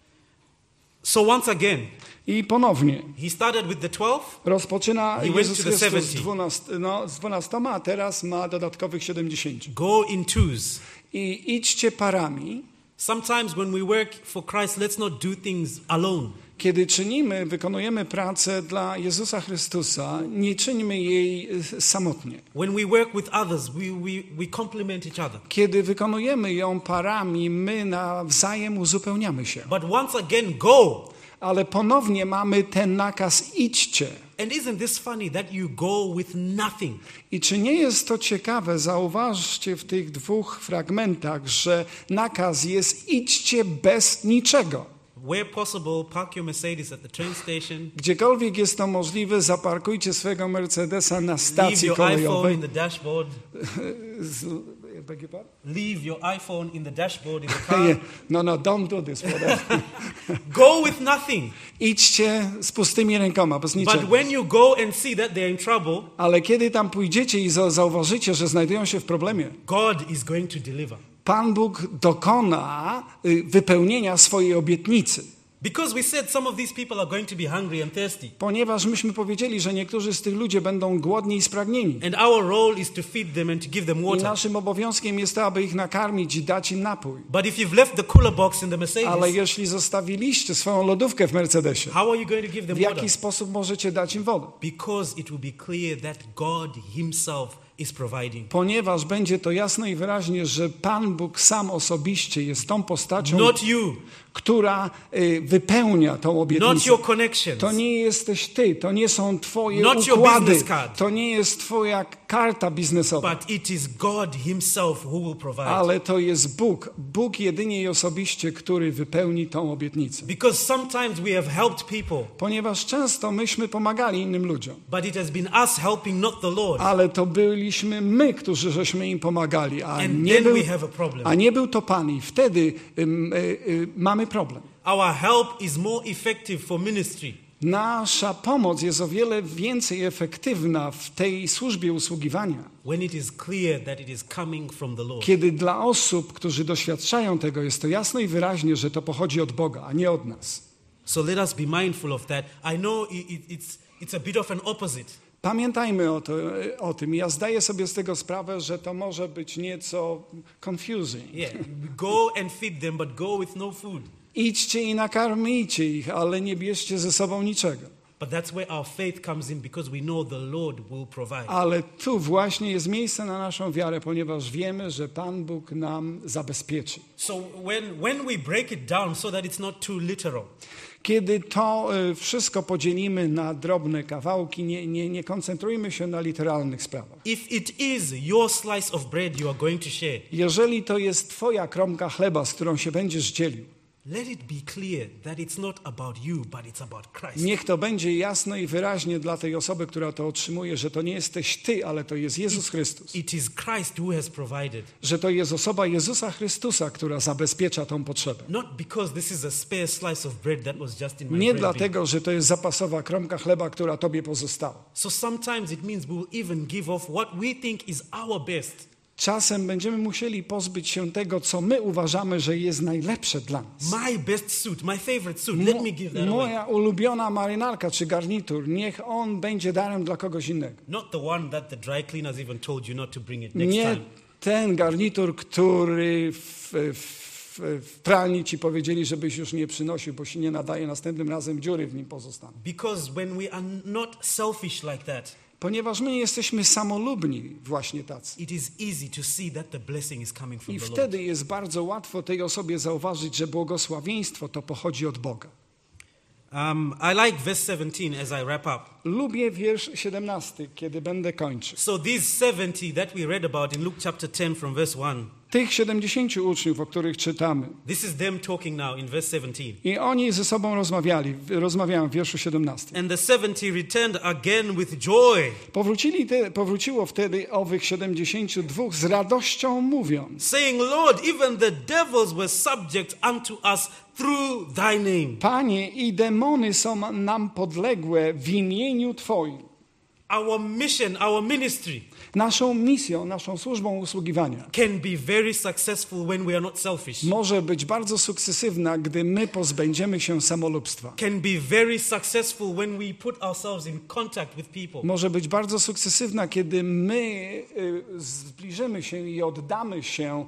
Speaker 1: So once again,
Speaker 2: I ponownie
Speaker 1: he started with the 12,
Speaker 2: rozpoczyna
Speaker 1: He went
Speaker 2: Jezus
Speaker 1: to the
Speaker 2: Chrystus
Speaker 1: 70.
Speaker 2: z 12, a teraz ma dodatkowych 70.
Speaker 1: go in twos.
Speaker 2: I idźcie parami.
Speaker 1: Sometimes when we work for Christ, let's not do things alone.
Speaker 2: Kiedy wykonujemy pracę dla Jezusa Chrystusa, nie czyńmy jej samotnie.
Speaker 1: When we work with others, we complement each other.
Speaker 2: Kiedy wykonujemy ją parami, my nawzajem uzupełniamy się.
Speaker 1: But once again, go.
Speaker 2: Ale ponownie mamy ten nakaz idźcie.
Speaker 1: And isn't this funny that you go with nothing?
Speaker 2: I czy nie jest to ciekawe, zauważcie w tych dwóch fragmentach, że nakaz jest idźcie bez niczego.
Speaker 1: Where possible, park your Mercedes at the train station.
Speaker 2: Gdziekolwiek jest to możliwe, zaparkujcie swojego Mercedesa na
Speaker 1: Leave
Speaker 2: stacji
Speaker 1: your iPhone
Speaker 2: kolejowej.
Speaker 1: in the dashboard.
Speaker 2: Beg your pardon?
Speaker 1: Leave your iPhone in the dashboard in the car.
Speaker 2: No, don't do this, whatever.
Speaker 1: Go with nothing.
Speaker 2: Idźcie z pustymi rękoma, bez
Speaker 1: But
Speaker 2: niczego.
Speaker 1: when you go and see that they're in trouble,
Speaker 2: Ale kiedy tam pójdziecie i zauważycie, że znajdują się w problemie,
Speaker 1: God is going to deliver.
Speaker 2: Pan Bóg dokona wypełnienia swojej obietnicy.
Speaker 1: Because we said some of these people are going to be hungry and thirsty.
Speaker 2: Ponieważ myśmy powiedzieli, że niektórzy z tych ludzi będą głodni i spragnieni.
Speaker 1: And our role is to feed them and to give them
Speaker 2: I
Speaker 1: water.
Speaker 2: naszym obowiązkiem jest to, aby ich nakarmić i dać im napój.
Speaker 1: But if you've left the cooler box in the Mercedes,
Speaker 2: Ale jeśli zostawiliście swoją lodówkę w Mercedesie,
Speaker 1: how are you going to give them
Speaker 2: w
Speaker 1: water?
Speaker 2: jaki sposób możecie dać im wodę?
Speaker 1: Because it will be clear that God himself is providing.
Speaker 2: Ponieważ będzie to jasno i wyraźnie, że Pan Bóg sam osobiście jest tą postacią,
Speaker 1: Not you,
Speaker 2: która wypełnia tą
Speaker 1: not
Speaker 2: obietnicę.
Speaker 1: your connections,
Speaker 2: To nie jesteś ty, to nie są twoje
Speaker 1: Not your
Speaker 2: układy,
Speaker 1: business card.
Speaker 2: to nie jest twoja karta biznesowa,
Speaker 1: but it is God himself who will provide.
Speaker 2: ale to jest Bóg, Bóg jedynie i osobiście, który wypełni tą obietnicę.
Speaker 1: Because sometimes we have helped people,
Speaker 2: Ponieważ często myśmy pomagali innym ludziom,
Speaker 1: but it has been us helping, not the Lord.
Speaker 2: ale to byliśmy my, którzy żeśmy im pomagali,
Speaker 1: And then we have a problem.
Speaker 2: a nie był to Pan i wtedy mamy problem.
Speaker 1: Our help is more effective for ministry
Speaker 2: Nasza pomoc jest o wiele więcej efektywna w tej służbie usługiwania,
Speaker 1: when it is clear that it is coming from the Lord.
Speaker 2: kiedy dla osób, którzy doświadczają tego, jest to jasno i wyraźnie, że to pochodzi od Boga, a nie od nas.
Speaker 1: So let us be mindful of that. I know it's a bit of an opposite.
Speaker 2: Pamiętajmy o tym. Ja zdaję sobie z tego sprawę, że to może być nieco confusing.
Speaker 1: Yeah, go and feed them, but go with no food.
Speaker 2: Idźcie i nakarmijcie ich, ale nie bierzcie ze sobą niczego.
Speaker 1: But that's where our faith comes in, because we know the Lord will provide.
Speaker 2: Ale tu właśnie jest miejsce na naszą wiarę, ponieważ wiemy, że Pan Bóg nam zabezpieczy.
Speaker 1: So when we break it down so that it's not too literal,
Speaker 2: Kiedy to wszystko podzielimy na drobne kawałki, nie koncentrujmy się na literalnych sprawach.
Speaker 1: if it is your slice of bread you are going to share,
Speaker 2: Jeżeli to jest twoja kromka chleba, z którą się będziesz dzielił,
Speaker 1: let it be clear that it's not about you, but it's about Christ.
Speaker 2: niech to będzie jasno i wyraźnie dla tej osoby, która to otrzymuje, że to nie jesteś ty, ale to jest Jezus Chrystus.
Speaker 1: It is Christ who has provided.
Speaker 2: Że to jest osoba Jezusa Chrystusa, która zabezpiecza tą potrzebę.
Speaker 1: Not because this is a spare slice of bread that was just in my
Speaker 2: Nie
Speaker 1: bread bin.
Speaker 2: dlatego, że to jest zapasowa kromka chleba, która tobie pozostała.
Speaker 1: So sometimes it means we will even give off what we think is our best.
Speaker 2: Czasem będziemy musieli pozbyć się tego, co my uważamy, że jest najlepsze dla nas.
Speaker 1: My best suit, my favorite suit, let me give that away.
Speaker 2: Moja ulubiona marynarka czy garnitur, niech on będzie darem dla kogoś innego.
Speaker 1: Not the one that the dry cleaners even told you not to bring it next
Speaker 2: Nie
Speaker 1: time.
Speaker 2: ten garnitur, który w pralni ci powiedzieli, żebyś już nie przynosił, bo się nie nadaje, następnym razem dziury w nim pozostaną.
Speaker 1: Because when we are not selfish like that,
Speaker 2: Ponieważ my jesteśmy samolubni właśnie tacy.
Speaker 1: it is easy to see that the blessing is coming from
Speaker 2: I
Speaker 1: the Lord.
Speaker 2: wtedy jest bardzo łatwo tej osobie zauważyć, że błogosławieństwo to pochodzi od Boga.
Speaker 1: I like verse 17 as I wrap up.
Speaker 2: Lubię wiersz 17, kiedy będę kończył.
Speaker 1: So these 70 that we read about in Luke chapter 10 from verse 1,
Speaker 2: Tych 70 uczniów, o których czytamy,
Speaker 1: this is them talking now in verse 17.
Speaker 2: i oni ze sobą rozmawiają w wierszu 17.
Speaker 1: And the 70 returned again with joy,
Speaker 2: Powróciło wtedy owych 72 z radością mówiąc:
Speaker 1: saying, Lord, even the devils were subject unto us through thy name.
Speaker 2: Panie, i demony są nam podległe w imieniu Twoim.
Speaker 1: Our mission, our ministry
Speaker 2: Naszą misją, naszą służbą usługiwania
Speaker 1: can be very successful when we are not selfish.
Speaker 2: może być bardzo sukcesywna, gdy my pozbędziemy się samolubstwa.
Speaker 1: Can be very successful when we put ourselves in contact with people.
Speaker 2: Może być bardzo sukcesywna, kiedy my zbliżymy się i oddamy się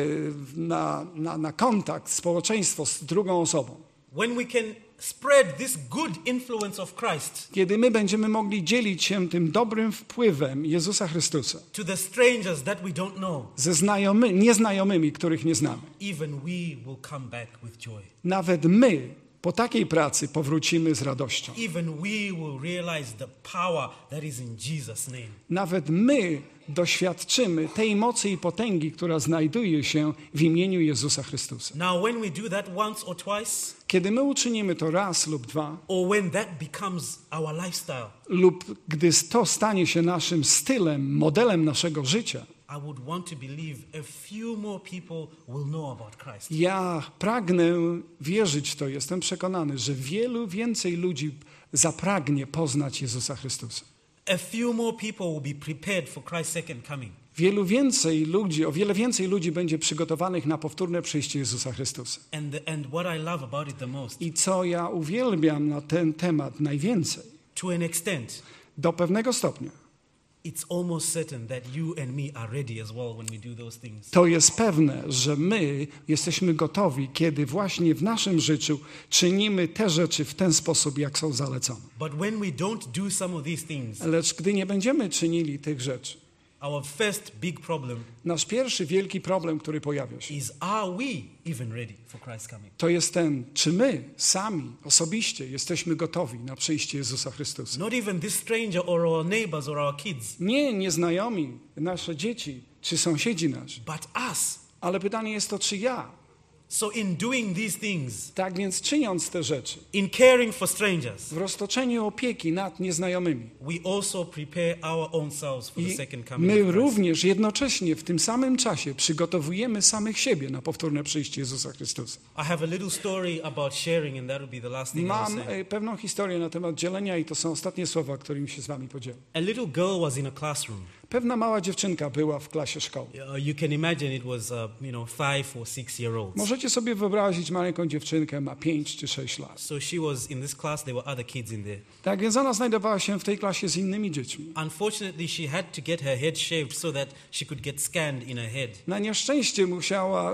Speaker 2: na kontakt, społeczeństwo z drugą osobą.
Speaker 1: When we can spread this good influence of Christ
Speaker 2: Kiedy my będziemy mogli dzielić się tym dobrym wpływem Jezusa Chrystusa
Speaker 1: to the strangers that we don't know,
Speaker 2: ze nieznajomymi, których nie znamy.
Speaker 1: even we will come back with joy.
Speaker 2: Nawet my po takiej pracy powrócimy z radością.
Speaker 1: Even we will realize the power that is in Jesus' name.
Speaker 2: Nawet my doświadczymy tej mocy i potęgi, która znajduje się w imieniu Jezusa Chrystusa.
Speaker 1: Now, when we do that once or twice,
Speaker 2: Kiedy my uczynimy to raz lub dwa,
Speaker 1: or when that becomes our lifestyle,
Speaker 2: lub gdy to stanie się naszym stylem, modelem naszego życia,
Speaker 1: I would want to believe a few more people will know about Christ.
Speaker 2: ja pragnę wierzyć w to, jestem przekonany, że wielu więcej ludzi zapragnie poznać Jezusa Chrystusa.
Speaker 1: A few more people will be prepared for Christ's second coming.
Speaker 2: O wiele więcej ludzi będzie przygotowanych na powtórne przyjście Jezusa Chrystusa.
Speaker 1: And what I love about it the most,
Speaker 2: I co ja uwielbiam na ten temat najwięcej,
Speaker 1: to an extent,
Speaker 2: do pewnego stopnia,
Speaker 1: it's almost certain that you and me are ready as well when we do those things.
Speaker 2: to jest pewne, że my jesteśmy gotowi, kiedy właśnie w naszym życiu czynimy te rzeczy w ten sposób, jak są zalecone.
Speaker 1: But when we don't do some of these things,
Speaker 2: Lecz gdy nie będziemy czynili tych rzeczy,
Speaker 1: our first big problem
Speaker 2: Nasz pierwszy wielki problem, który pojawia się,
Speaker 1: is, are we even ready for Christ's coming?
Speaker 2: to jest ten, czy my sami, osobiście jesteśmy gotowi na przyjście Jezusa Chrystusa.
Speaker 1: Not even this stranger or our neighbors or our kids,
Speaker 2: Nie nieznajomi, nasze dzieci, czy sąsiedzi nasi,
Speaker 1: but us.
Speaker 2: ale pytanie jest to, czy ja.
Speaker 1: So in doing these things,
Speaker 2: Tak więc czyniąc te rzeczy,
Speaker 1: in caring for strangers,
Speaker 2: w roztoczeniu opieki nad nieznajomymi,
Speaker 1: we also prepare our own selves for the
Speaker 2: i
Speaker 1: second coming
Speaker 2: my
Speaker 1: of Christ.
Speaker 2: również jednocześnie w tym samym czasie przygotowujemy samych siebie na powtórne przyjście Jezusa Chrystusa.
Speaker 1: I have a little story about sharing, and that will be the last thing I'll
Speaker 2: Mam
Speaker 1: say.
Speaker 2: pewną historię na temat dzielenia i to są ostatnie słowa, którymi się z wami podzielę.
Speaker 1: A little girl was in a classroom.
Speaker 2: Pewna mała dziewczynka była w klasie szkoły.
Speaker 1: You can imagine it was, 5 or 6 year olds.
Speaker 2: Możecie sobie wyobrazić maleńką dziewczynkę, ma 5 czy 6 lat.
Speaker 1: So she was in this class. There were other kids in there.
Speaker 2: Tak więc ona znajdowała się w tej klasie z innymi dziećmi.
Speaker 1: Unfortunately, she had to get her head shaved so that she could get scanned in her head.
Speaker 2: Na nieszczęście musiała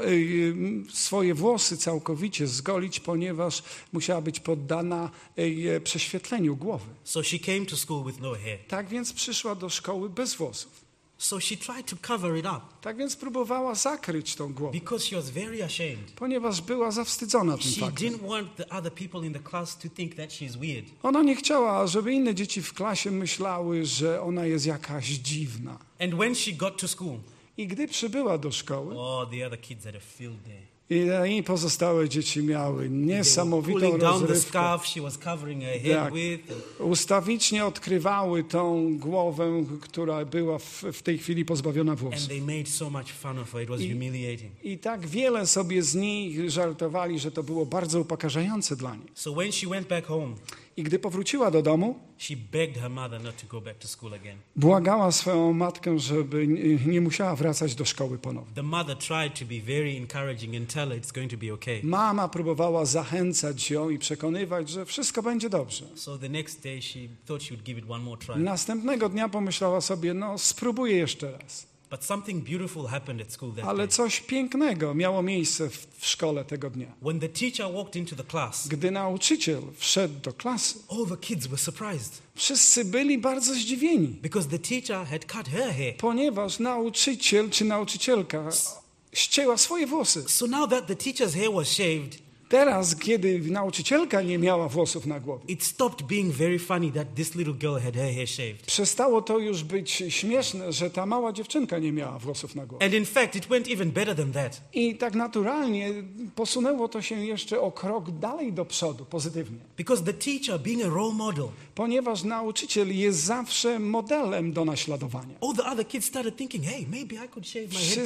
Speaker 2: swoje włosy całkowicie zgolić, ponieważ musiała być poddana prześwietleniu głowy.
Speaker 1: So she came to school with no hair.
Speaker 2: Tak więc przyszła do szkoły bez włosów.
Speaker 1: So she tried to cover it up
Speaker 2: Tak więc próbowała zakryć tą głowę,
Speaker 1: because she was very ashamed.
Speaker 2: ponieważ była zawstydzona tym
Speaker 1: She
Speaker 2: faktem.
Speaker 1: didn't want the other people in the class to think that she's weird.
Speaker 2: Ona nie chciała, żeby inne dzieci w klasie myślały, że ona jest jakaś dziwna.
Speaker 1: And when she got to school,
Speaker 2: I gdy przybyła do szkoły,
Speaker 1: the other kids had a field day.
Speaker 2: i pozostałe dzieci miały
Speaker 1: They were
Speaker 2: niesamowitą
Speaker 1: pulling down the
Speaker 2: rozrywkę.
Speaker 1: scarf she was covering her head
Speaker 2: Tak.
Speaker 1: with.
Speaker 2: Ustawicznie odkrywały tą głowę, która była w tej chwili pozbawiona
Speaker 1: And
Speaker 2: włosów.
Speaker 1: they made so much fun of her. It was humiliating.
Speaker 2: I tak wiele sobie z nich żartowali, że to było bardzo upokarzające dla nich.
Speaker 1: So when she went back home,
Speaker 2: I gdy powróciła do domu,
Speaker 1: she begged her mother not to go back to school again.
Speaker 2: błagała swoją matkę, żeby nie musiała wracać do szkoły ponownie.
Speaker 1: The mother tried to be very encouraging and tell her it's going to be okay.
Speaker 2: Mama próbowała zachęcać ją i przekonywać, że wszystko będzie dobrze.
Speaker 1: So the next day she thought she would give it one more try.
Speaker 2: Następnego dnia pomyślała sobie, spróbuję jeszcze raz.
Speaker 1: But something beautiful happened at school that
Speaker 2: Ale
Speaker 1: day.
Speaker 2: coś pięknego miało miejsce w szkole tego dnia.
Speaker 1: When the teacher walked into the class,
Speaker 2: Gdy nauczyciel wszedł do klasy,
Speaker 1: all the kids were surprised
Speaker 2: wszyscy byli bardzo zdziwieni,
Speaker 1: because the teacher had cut her hair.
Speaker 2: ponieważ nauczyciel czy nauczycielka ścięła swoje włosy.
Speaker 1: So now that the teacher's hair was shaved,
Speaker 2: Teraz, kiedy nauczycielka nie miała włosów na głowie,
Speaker 1: it stopped being very funny that this little girl had her hair shaved.
Speaker 2: przestało to już być śmieszne, że ta mała dziewczynka nie miała włosów na głowie.
Speaker 1: And in fact, it went even better than that.
Speaker 2: I tak naturalnie posunęło to się jeszcze o krok dalej do przodu, pozytywnie.
Speaker 1: Because the teacher, being a role model,
Speaker 2: Ponieważ nauczyciel jest zawsze modelem do naśladowania.
Speaker 1: all the other kids started thinking, hey, maybe I could shave my head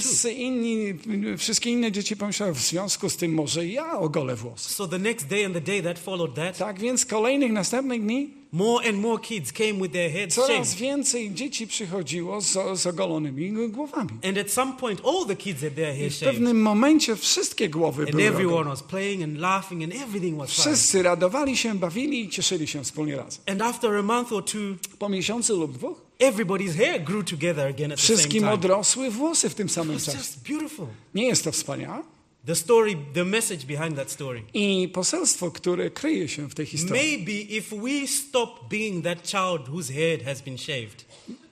Speaker 1: too.
Speaker 2: Wszystkie inne dzieci pomyślały, w związku z tym może ja ogolę włosy.
Speaker 1: So the next day and the day that followed that,
Speaker 2: Tak więc kolejnych następnych dni
Speaker 1: more and more kids came with their heads
Speaker 2: coraz
Speaker 1: shaved.
Speaker 2: więcej dzieci przychodziło z ogolonymi głowami.
Speaker 1: And at some point, all the kids had their
Speaker 2: I
Speaker 1: hair
Speaker 2: w
Speaker 1: shaved.
Speaker 2: pewnym momencie wszystkie głowy
Speaker 1: And
Speaker 2: były
Speaker 1: everyone
Speaker 2: ogolone.
Speaker 1: was playing and laughing and everything was fine.
Speaker 2: Wszyscy radowali się, bawili i cieszyli się wspólnie razem.
Speaker 1: And after a month or two,
Speaker 2: Po miesiącu lub dwóch
Speaker 1: everybody's hair grew together again at the same
Speaker 2: wszystkim
Speaker 1: time.
Speaker 2: odrosły włosy w tym samym
Speaker 1: It's
Speaker 2: czasie.
Speaker 1: just beautiful.
Speaker 2: Nie jest to wspaniałe?
Speaker 1: The message behind that story.
Speaker 2: I poselstwo, które kryje się w tej historii.
Speaker 1: Maybe if we stop being that child whose head has been shaved,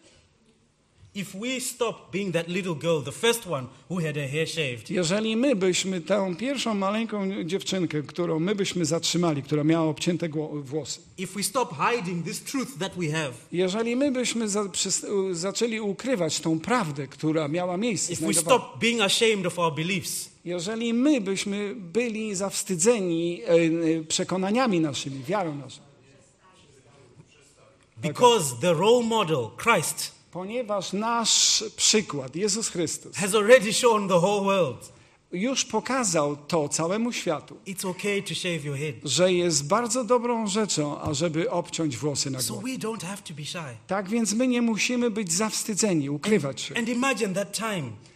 Speaker 1: if we stop being that little girl, the first one who had her hair shaved,
Speaker 2: Jeżeli my byśmy tę pierwszą maleńką dziewczynkę, którą my byśmy zatrzymali, która miała obcięte włosy,
Speaker 1: if we stop hiding this truth that we have,
Speaker 2: jeżeli my byśmy zaczęli ukrywać tą prawdę, która miała miejsce,
Speaker 1: if we stop being ashamed of our beliefs,
Speaker 2: jeżeli my byśmy byli zawstydzeni przekonaniami naszymi, wiarą naszą,
Speaker 1: because the role model, Christ,
Speaker 2: ponieważ nasz przykład, Jezus Chrystus,
Speaker 1: has already shown the whole world
Speaker 2: już pokazał to całemu światu,
Speaker 1: it's okay to shave your head.
Speaker 2: że jest bardzo dobrą rzeczą, ażeby obciąć włosy na
Speaker 1: So
Speaker 2: głowie.
Speaker 1: we don't have to be shy.
Speaker 2: Tak więc my nie musimy być zawstydzeni, ukrywać się.
Speaker 1: And imagine that time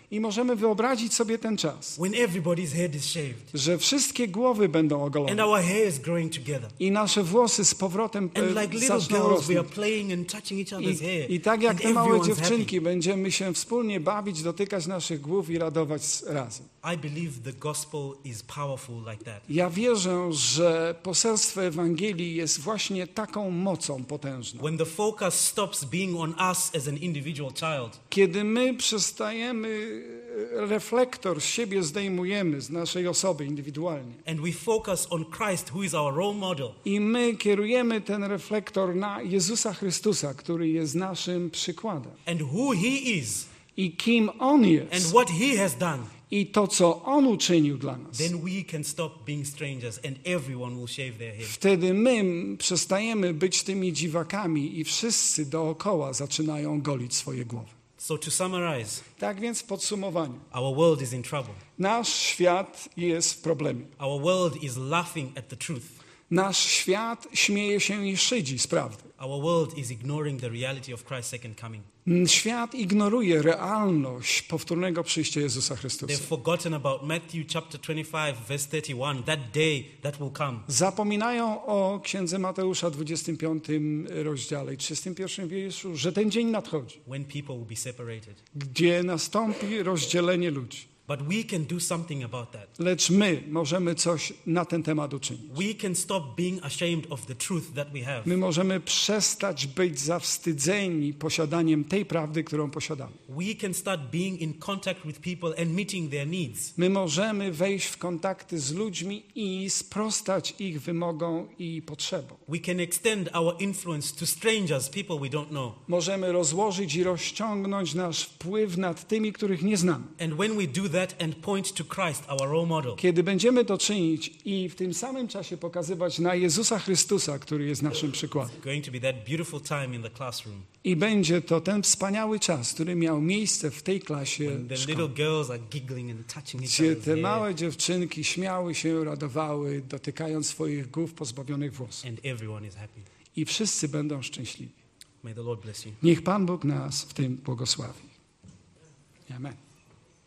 Speaker 2: I możemy wyobrazić sobie ten czas,
Speaker 1: when everybody's head is shaved
Speaker 2: że wszystkie głowy będą
Speaker 1: and
Speaker 2: ogolone
Speaker 1: our hair is growing together.
Speaker 2: i nasze włosy z powrotem
Speaker 1: And like little
Speaker 2: zaczną
Speaker 1: girls, we are
Speaker 2: rosnąć.
Speaker 1: playing and touching each other's hair.
Speaker 2: I tak jak
Speaker 1: and
Speaker 2: te małe
Speaker 1: everyone's
Speaker 2: dziewczynki będziemy się wspólnie bawić, dotykać naszych głów i radować razem.
Speaker 1: happy. I believe the gospel is powerful like that.
Speaker 2: Ja wierzę, że poselstwo Ewangelii jest właśnie taką mocą potężną.
Speaker 1: When the focus stops being on us as an individual child
Speaker 2: Kiedy my przestajemy, reflektor z siebie zdejmujemy, z naszej osoby indywidualnie
Speaker 1: and we focus on Christ, who is our role model,
Speaker 2: i my kierujemy ten reflektor na Jezusa Chrystusa, który jest naszym przykładem
Speaker 1: and who He is,
Speaker 2: i kim On
Speaker 1: and
Speaker 2: jest
Speaker 1: what He has done,
Speaker 2: i to, co On uczynił dla nas.
Speaker 1: then we can stop being strangers and everyone will shave their head.
Speaker 2: Wtedy my przestajemy być tymi dziwakami i wszyscy dookoła zaczynają golić swoje głowy.
Speaker 1: So to summarize,
Speaker 2: Tak więc w podsumowaniu,
Speaker 1: our world is in trouble.
Speaker 2: nasz świat jest w problemie.
Speaker 1: Our world is laughing at the truth.
Speaker 2: Nasz świat śmieje się i szydzi z prawdy.
Speaker 1: Our world is ignoring the reality of Christ's second coming.
Speaker 2: Świat ignoruje realność powtórnego przyjścia Jezusa Chrystusa.
Speaker 1: They've forgotten about Matthew chapter 25, verse 31, that day that will come.
Speaker 2: Zapominają o Księdze Mateusza 25 rozdziale i 31 wierszu, że ten dzień nadchodzi,
Speaker 1: When people will be separated.
Speaker 2: gdzie nastąpi rozdzielenie ludzi.
Speaker 1: But we can do something about that.
Speaker 2: Lecz my możemy coś na ten temat uczynić.
Speaker 1: We can stop being ashamed of the truth that we have.
Speaker 2: My możemy przestać być zawstydzeni posiadaniem tej prawdy, którą posiadamy.
Speaker 1: We can start being in contact with people and meeting their needs.
Speaker 2: My możemy wejść w kontakty z ludźmi i sprostać ich wymogom i potrzebom.
Speaker 1: We can extend our influence to strangers, people we don't know.
Speaker 2: Możemy rozłożyć i rozciągnąć nasz wpływ nad tymi, których nie znamy.
Speaker 1: And when we do that and point to Christ, our role model,
Speaker 2: Kiedy będziemy to czynić i w tym samym czasie pokazywać na Jezusa Chrystusa, który jest naszym przykładem.
Speaker 1: going to be that beautiful time in the classroom
Speaker 2: I będzie to ten wspaniały czas, który miał miejsce w tej klasie
Speaker 1: when the little
Speaker 2: szkoły,
Speaker 1: girls are giggling and touching each
Speaker 2: gdzie
Speaker 1: other's
Speaker 2: te
Speaker 1: hair,
Speaker 2: małe dziewczynki śmiały się, radowały, dotykając swoich głów pozbawionych włosów.
Speaker 1: and everyone is happy.
Speaker 2: I wszyscy będą szczęśliwi.
Speaker 1: May the Lord bless you.
Speaker 2: Niech Pan Bóg nas w tym błogosławi. Amen.